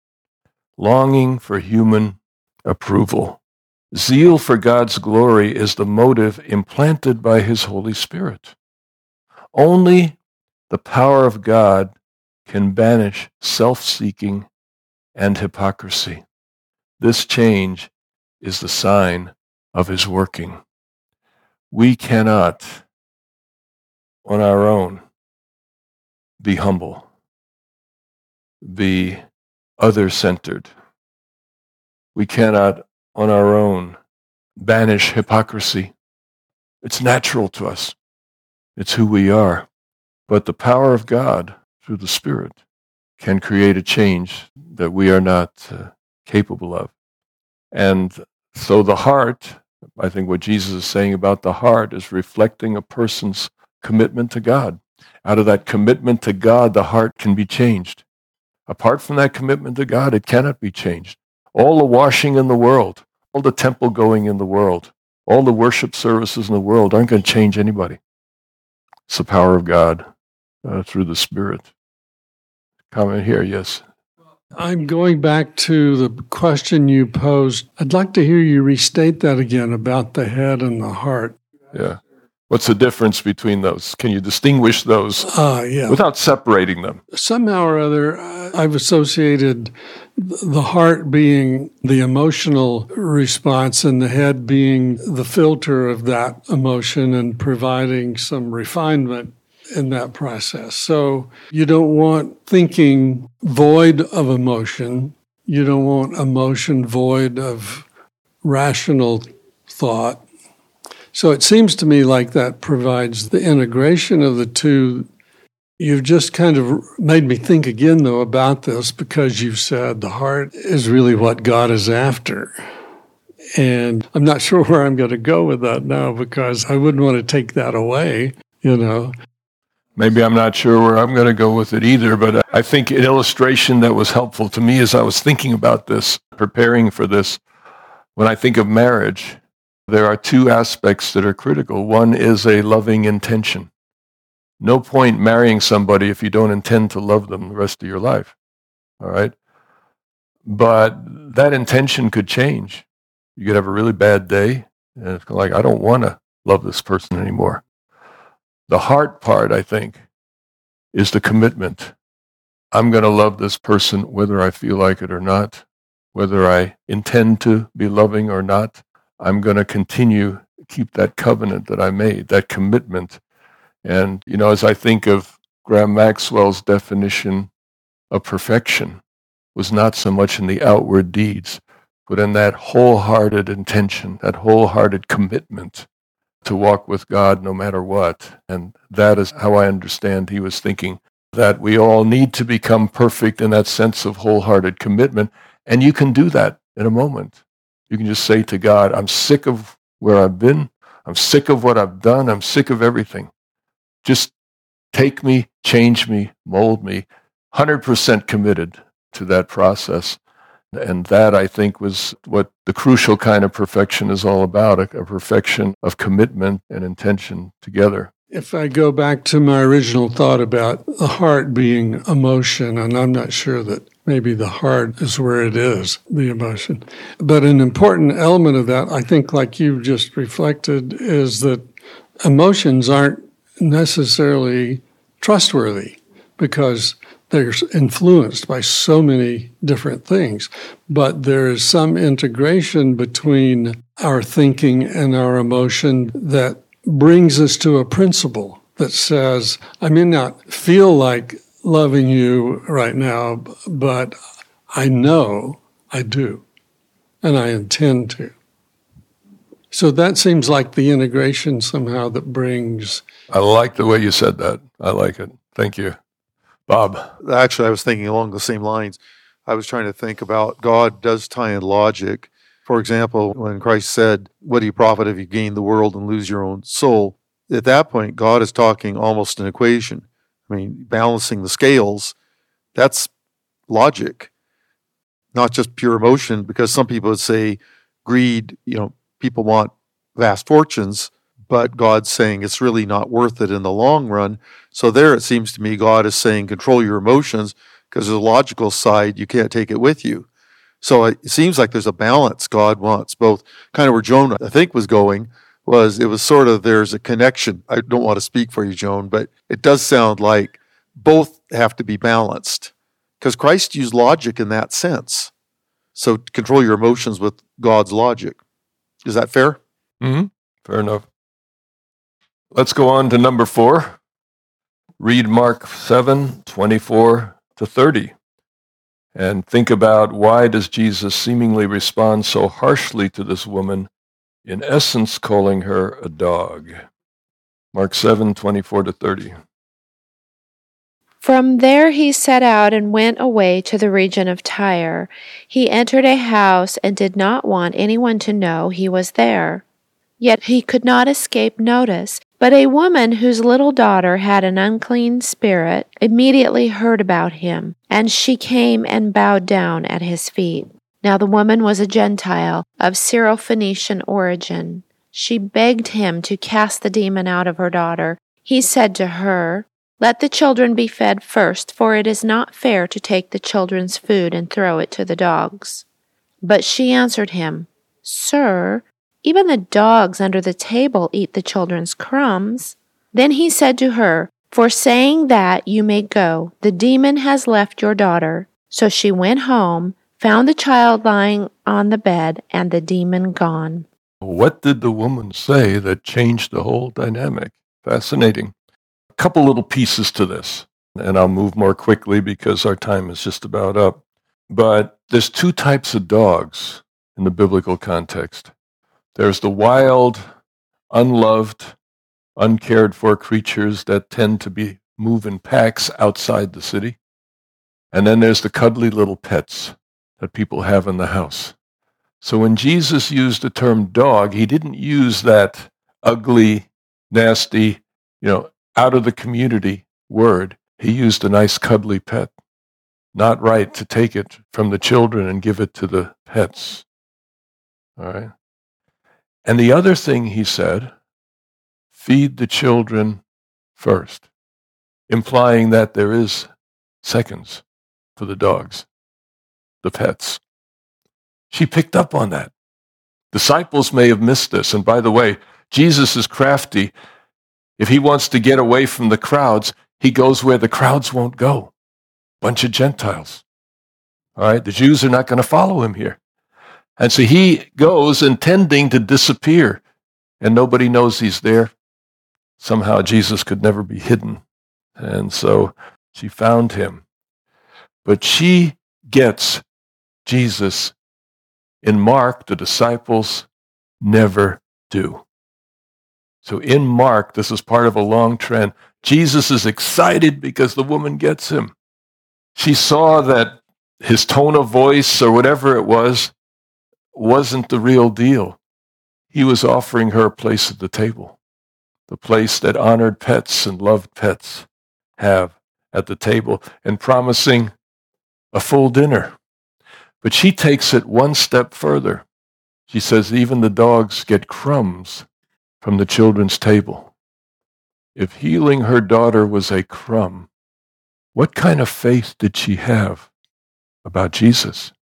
longing for human approval. Zeal for God's glory is the motive implanted by his Holy Spirit. Only the power of God can banish self-seeking and hypocrisy. This change is the sign of his working. We cannot, on our own, be humble, be other-centered. We cannot, on our own, banish hypocrisy. It's natural to us. It's who we are. But the power of God, through the Spirit, can create a change that we are not uh, capable of. And so the heart, I think what Jesus is saying about the heart is reflecting a person's commitment to God. Out of that commitment to God, the heart can be changed. Apart from that commitment to God, it cannot be changed. All the washing in the world, all the temple going in the world, all the worship services in the world aren't going to change anybody. It's the power of God uh, through the Spirit. Comment here, yes. I'm going back to the question you posed. I'd like to hear you restate that again about the head and the heart. Yeah. What's the difference between those? Can you distinguish those uh, yeah. without separating them? Somehow or other, I've associated the heart being the emotional response and the head being the filter of that emotion and providing some refinement in that process. So you don't want thinking void of emotion. You don't want emotion void of rational thought. So it seems to me like that provides the integration of the two. You've just kind of made me think again, though, about this because you've said the heart is really what God is after. And I'm not sure where I'm going to go with that now because I wouldn't want to take that away, you know. Maybe I'm not sure where I'm going to go with it either, but I think an illustration that was helpful to me as I was thinking about this, preparing for this, when I think of marriage, there are two aspects that are critical. One is a loving intention. No point marrying somebody if you don't intend to love them the rest of your life, all right? But that intention could change. You could have a really bad day, and it's like, I don't want to love this person anymore. The heart part, I think, is the commitment. I'm going to love this person whether I feel like it or not, whether I intend to be loving or not. I'm going to continue keep that covenant that I made, that commitment. And, you know, as I think of Graham Maxwell's definition of perfection, was not so much in the outward deeds, but in that wholehearted intention, that wholehearted commitment to walk with God no matter what. And that is how I understand he was thinking, that we all need to become perfect in that sense of wholehearted commitment. And you can do that in a moment. You can just say to God, I'm sick of where I've been. I'm sick of what I've done. I'm sick of everything. Just take me, change me, mold me. one hundred percent committed to that process. And that, I think, was what the crucial kind of perfection is all about, a, a perfection of commitment and intention together. If I go back to my original thought about the heart being emotion, and I'm not sure that maybe the heart is where it is, the emotion. But an important element of that, I think, like you just reflected, is that emotions aren't necessarily trustworthy because they're influenced by so many different things. But there is some integration between our thinking and our emotion that brings us to a principle that says, I may not feel like loving you right now, but I know I do, and I intend to. So that seems like the integration somehow that brings... I like the way you said that. I like it. Thank you. Bob? Actually, I was thinking along the same lines. I was trying to think about God does tie in logic. For example, when Christ said, what do you profit if you gain the world and lose your own soul? At that point, God is talking almost an equation. I mean, balancing the scales, that's logic, not just pure emotion, because some people would say greed, you know, people want vast fortunes, but God's saying it's really not worth it in the long run. So there, it seems to me, God is saying control your emotions, because there's a logical side, you can't take it with you. So it seems like there's a balance God wants, both kind of where Joan, I think, was going, was it was sort of there's a connection. I don't want to speak for you, Joan, but it does sound like both have to be balanced, because Christ used logic in that sense. So control your emotions with God's logic. Is that fair? Mm-hmm. Fair enough. Let's go on to number four. Read Mark seven, twenty-four to thirty. And think about, why does Jesus seemingly respond so harshly to this woman, in essence calling her a dog? Mark seven, twenty-four to thirty. From there he set out and went away to the region of Tyre. He entered a house and did not want anyone to know he was there. Yet he could not escape notice. But a woman whose little daughter had an unclean spirit immediately heard about him, and she came and bowed down at his feet. Now the woman was a Gentile of Syrophoenician origin. She begged him to cast the demon out of her daughter. He said to her, "Let the children be fed first, for it is not fair to take the children's food and throw it to the dogs." But she answered him, "Sir, even the dogs under the table eat the children's crumbs." Then he said to her, "For saying that, you may go. The demon has left your daughter." So she went home, found the child lying on the bed, and the demon gone. What did the woman say that changed the whole dynamic? Fascinating. A couple little pieces to this, and I'll move more quickly because our time is just about up. But there's two types of dogs in the biblical context. There's the wild, unloved, uncared for creatures that tend to be move in packs outside the city. And then there's the cuddly little pets that people have in the house. So when Jesus used the term dog, he didn't use that ugly, nasty, you know, out of the community word. He used a nice cuddly pet. Not right to take it from the children and give it to the pets. All right? And the other thing he said, feed the children first, implying that there is seconds for the dogs, the pets. She picked up on that. Disciples may have missed this. And by the way, Jesus is crafty. If he wants to get away from the crowds, he goes where the crowds won't go. Bunch of Gentiles. All right, the Jews are not going to follow him here. And so he goes intending to disappear and nobody knows he's there. Somehow Jesus could never be hidden. And so she found him. But she gets Jesus. In Mark, the disciples never do. So in Mark, this is part of a long trend. Jesus is excited because the woman gets him. She saw that his tone of voice or whatever it was wasn't the real deal. He was offering her a place at the table, the place that honored pets and loved pets have at the table, and promising a full dinner. But she takes it one step further. She says even the dogs get crumbs from the children's table. If healing her daughter was a crumb, what kind of faith did she have about Jesus?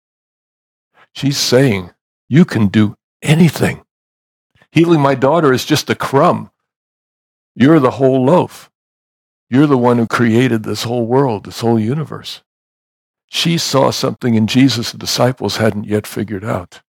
She's saying, you can do anything. Healing my daughter is just a crumb. You're the whole loaf. You're the one who created this whole world, this whole universe. She saw something in Jesus the disciples hadn't yet figured out.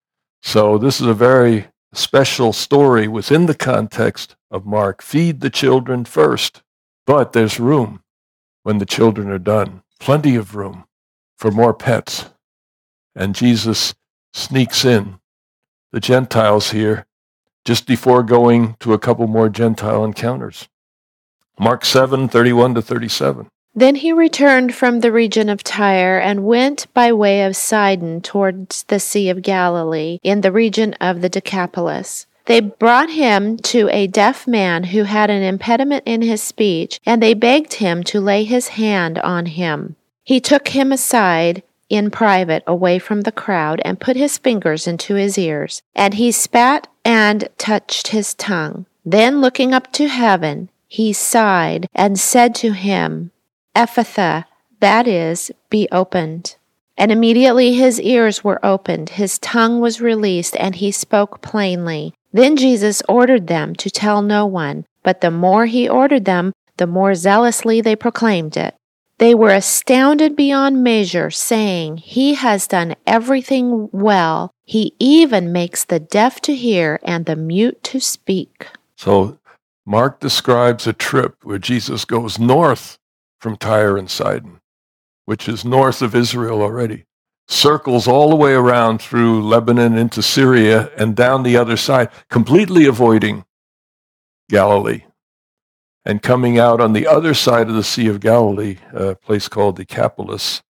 So this is a very special story within the context of Mark. Feed the children first, but there's room when the children are done. Plenty of room for more pets. And Jesus sneaks in the Gentiles here just before going to a couple more Gentile encounters. Mark seven, thirty-one to thirty-seven. Then he returned from the region of Tyre and went by way of Sidon towards the Sea of Galilee, in the region of the Decapolis. They brought him to a deaf man who had an impediment in his speech, and they begged him to lay his hand on him. He took him aside in private away from the crowd and put his fingers into his ears, and he spat and touched his tongue. Then looking up to heaven, he sighed and said to him, Ephphatha, that is, be opened. And immediately his ears were opened, his tongue was released, and he spoke plainly. Then Jesus ordered them to tell no one, but the more he ordered them, the more zealously they proclaimed it. They were astounded beyond measure, saying, He has done everything well. He even makes the deaf to hear and the mute to speak. So Mark describes a trip where Jesus goes north from Tyre and Sidon, which is north of Israel already, circles all the way around through Lebanon into Syria and down the other side, completely avoiding Galilee, and coming out on the other side of the Sea of Galilee, a place called Decapolis.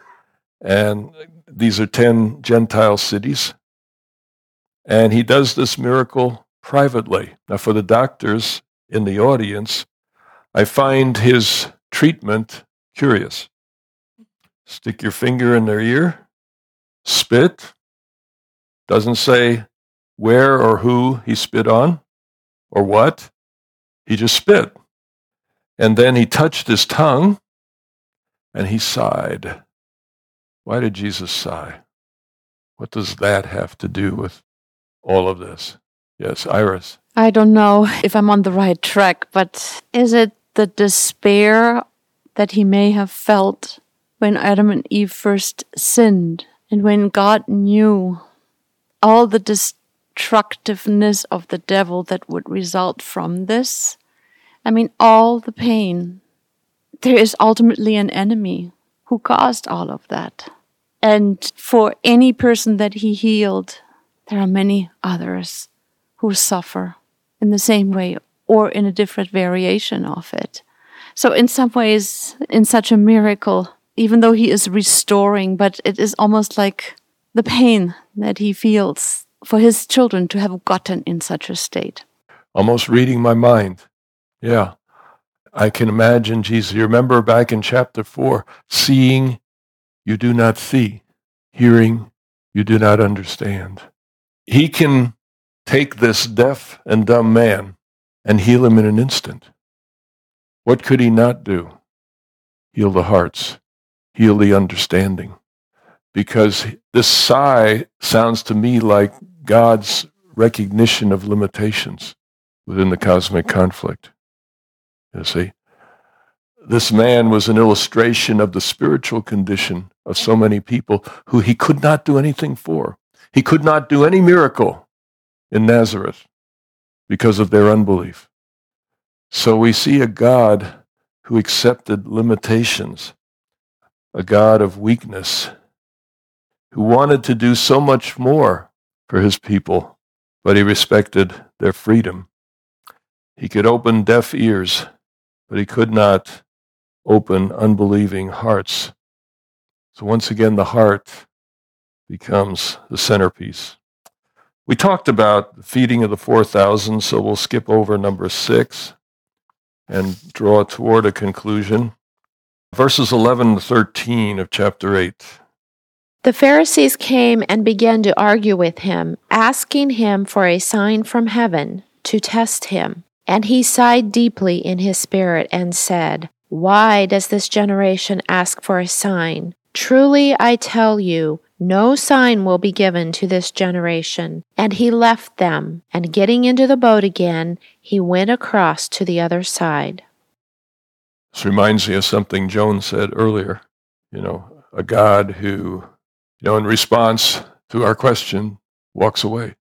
And these are ten Gentile cities. And he does this miracle privately. Now, for the doctors in the audience, I find his treatment curious. Stick your finger in their ear, spit, doesn't say where or who he spit on or what, he just spit. And then he touched his tongue and he sighed. Why did Jesus sigh? What does that have to do with all of this? Yes, Iris. I don't know if I'm on the right track, but is it the despair that he may have felt when Adam and Eve first sinned, and when God knew all the destructiveness of the devil that would result from this? I mean, all the pain. There is ultimately an enemy who caused all of that. And for any person that he healed, there are many others who suffer in the same way or in a different variation of it. So in some ways, in such a miracle, even though he is restoring, but it is almost like the pain that he feels for his children to have gotten in such a state. Almost reading my mind. Yeah. I can imagine Jesus. You remember back in chapter four, seeing you do not see, hearing you do not understand. He can take this deaf and dumb man and heal him in an instant. What could he not do? Heal the hearts, heal the understanding. Because this sigh sounds to me like God's recognition of limitations within the cosmic conflict. You see, this man was an illustration of the spiritual condition of so many people who he could not do anything for. He could not do any miracle in Nazareth. because of their unbelief. So we see a God who accepted limitations, a God of weakness, who wanted to do so much more for his people, but he respected their freedom. He could open deaf ears, but he could not open unbelieving hearts. So once again, the heart becomes the centerpiece. We talked about the feeding of the four thousand, so we'll skip over number six and draw toward a conclusion. Verses eleven to thirteen of chapter eight. The Pharisees came and began to argue with him, asking him for a sign from heaven to test him. And he sighed deeply in his spirit and said, "Why does this generation ask for a sign? Truly I tell you, no sign will be given to this generation." And he left them, and getting into the boat again, he went across to the other side. This reminds me of something Joan said earlier. You know, a God who, you know, in response to our question, walks away,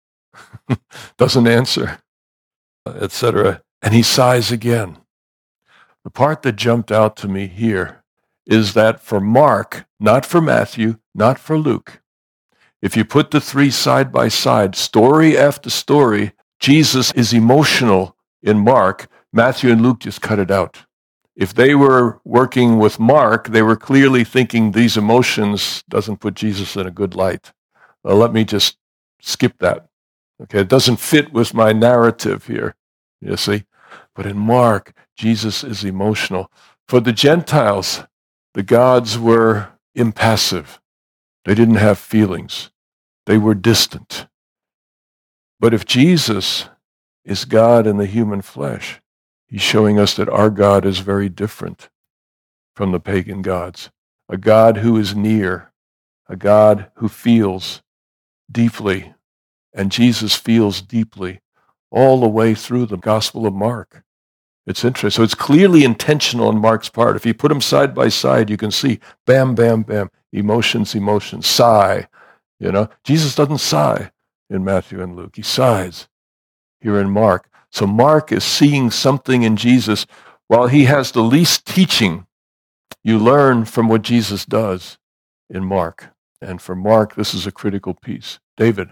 doesn't answer, et cetera. And he sighs again. The part that jumped out to me here is that for Mark, not for Matthew, not for Luke, if you put the three side by side, story after story, Jesus is emotional in Mark. Matthew and Luke just cut it out. If they were working with Mark, they were clearly thinking these emotions doesn't put Jesus in a good light. Well, let me just skip that. Okay, it doesn't fit with my narrative here, you see. But in Mark, Jesus is emotional. For the Gentiles, the gods were impassive. They didn't have feelings. They were distant. But if Jesus is God in the human flesh, he's showing us that our God is very different from the pagan gods. A God who is near, a God who feels deeply, and Jesus feels deeply all the way through the Gospel of Mark. It's interesting. So it's clearly intentional on Mark's part. If you put them side by side, you can see bam, bam, bam, emotions, emotions, sigh. You know, Jesus doesn't sigh in Matthew and Luke. He sighs here in Mark. So Mark is seeing something in Jesus. While he has the least teaching, you learn from what Jesus does in Mark. And for Mark, this is a critical piece. David.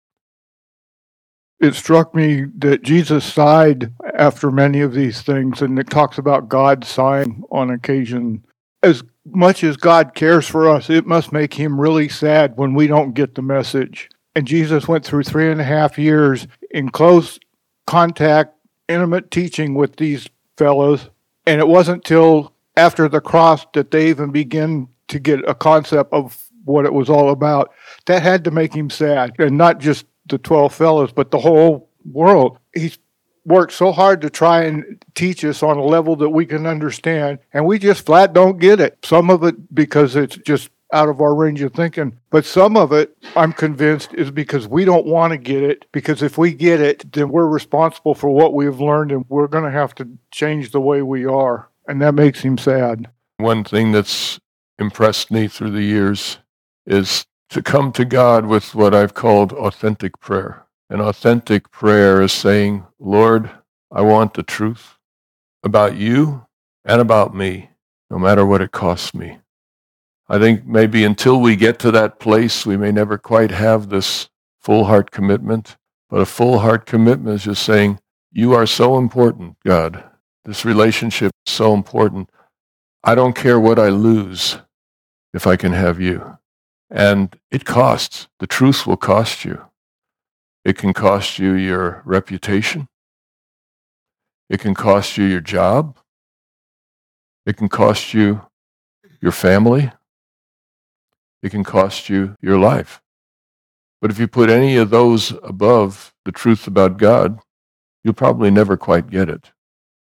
It struck me that Jesus sighed after many of these things, and it talks about God sighing on occasion. As much as God cares for us, it must make him really sad when we don't get the message. And Jesus went through three and a half years in close contact, intimate teaching with these fellows, and it wasn't till after the cross that they even began to get a concept of what it was all about. That had to make him sad, and not just the twelve fellows, but the whole world. He's worked so hard to try and teach us on a level that we can understand, and we just flat don't get it. Some of it because it's just out of our range of thinking, but some of it, I'm convinced, is because we don't want to get it, because if we get it, then we're responsible for what we've learned, and we're going to have to change the way we are, and that makes him sad. One thing that's impressed me through the years is to come to God with what I've called authentic prayer. An authentic prayer is saying, Lord, I want the truth about you and about me, no matter what it costs me. I think maybe until we get to that place, we may never quite have this full heart commitment. But a full heart commitment is just saying, you are so important, God. This relationship is so important. I don't care what I lose if I can have you. And it costs. The truth will cost you. It can cost you your reputation. It can cost you your job. It can cost you your family. It can cost you your life. But if you put any of those above the truth about God, you'll probably never quite get it.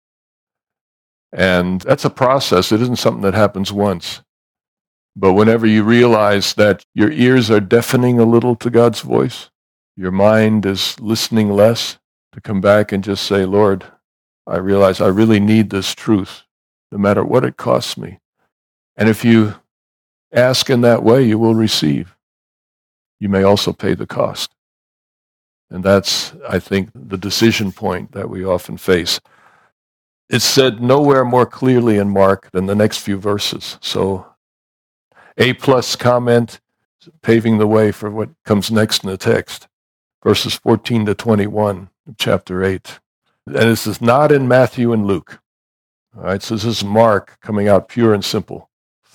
And that's a process. It isn't something that happens once. But whenever you realize that your ears are deafening a little to God's voice, your mind is listening less, to come back and just say, Lord, I realize I really need this truth, no matter what it costs me. And if you ask in that way, you will receive. You may also pay the cost. And that's, I think, the decision point that we often face. It's said nowhere more clearly in Mark than the next few verses. So, A-plus comment, paving the way for what comes next in the text. Verses fourteen to twenty-one of chapter eight. And this is not in Matthew and Luke. All right, so this is Mark coming out pure and simple.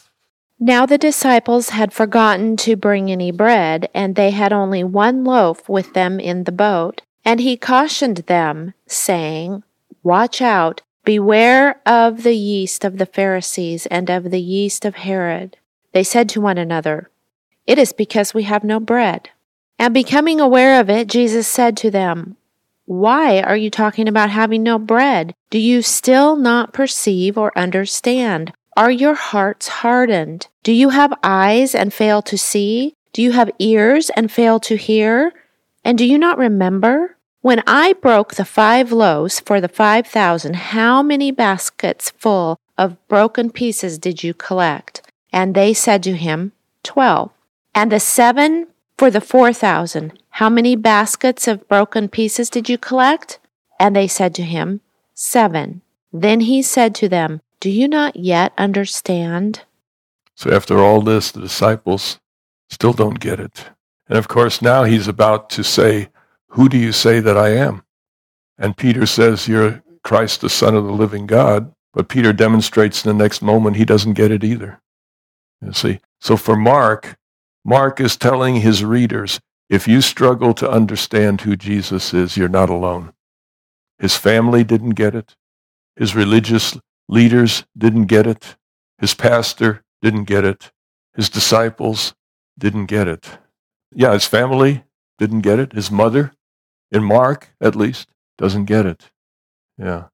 Now the disciples had forgotten to bring any bread, and they had only one loaf with them in the boat. And he cautioned them, saying, Watch out, beware of the yeast of the Pharisees and of the yeast of Herod. They said to one another, It is because we have no bread. And becoming aware of it, Jesus said to them, Why are you talking about having no bread? Do you still not perceive or understand? Are your hearts hardened? Do you have eyes and fail to see? Do you have ears and fail to hear? And do you not remember? When I broke the five loaves for the five thousand, how many baskets full of broken pieces did you collect? And they said to him, Twelve. And the seven for the four thousand, how many baskets of broken pieces did you collect? And they said to him, Seven. Then he said to them, Do you not yet understand? So after all this, the disciples still don't get it. And of course, now he's about to say, Who do you say that I am? And Peter says, You're Christ, the Son of the living God. But Peter demonstrates in the next moment he doesn't get it either. You see? So for Mark, Mark is telling his readers, if you struggle to understand who Jesus is, you're not alone. His family didn't get it. His religious leaders didn't get it. His pastor didn't get it. His disciples didn't get it. Yeah, his family didn't get it. His mother, in Mark at least, doesn't get it. Yeah.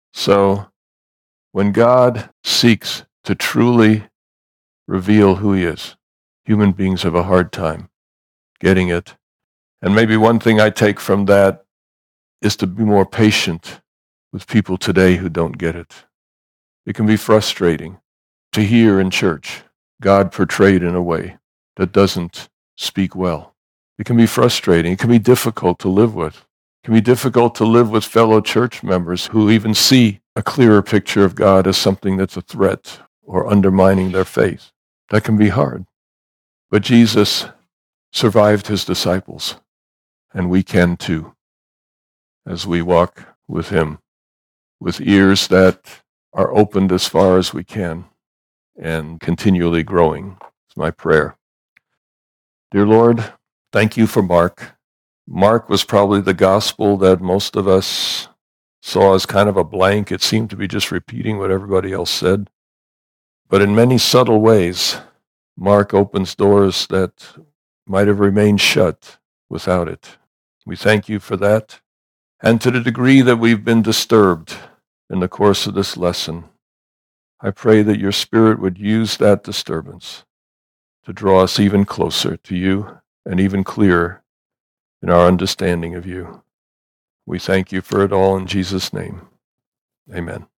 So when God seeks to truly reveal who he is, human beings have a hard time getting it. And maybe one thing I take from that is to be more patient with people today who don't get it. It can be frustrating to hear in church God portrayed in a way that doesn't speak well. It can be frustrating. It can be difficult to live with. It can be difficult to live with fellow church members who even see a clearer picture of God as something that's a threat or undermining their faith. That can be hard. But Jesus survived his disciples, and we can too, as we walk with him, with ears that are opened as far as we can and continually growing. It's my prayer. Dear Lord, thank you for Mark. Mark was probably the gospel that most of us saw as kind of a blank. It seemed to be just repeating what everybody else said. But in many subtle ways, Mark opens doors that might have remained shut without it. We thank you for that. And to the degree that we've been disturbed in the course of this lesson, I pray that your Spirit would use that disturbance to draw us even closer to you and even clearer in our understanding of you. We thank you for it all in Jesus' name. Amen.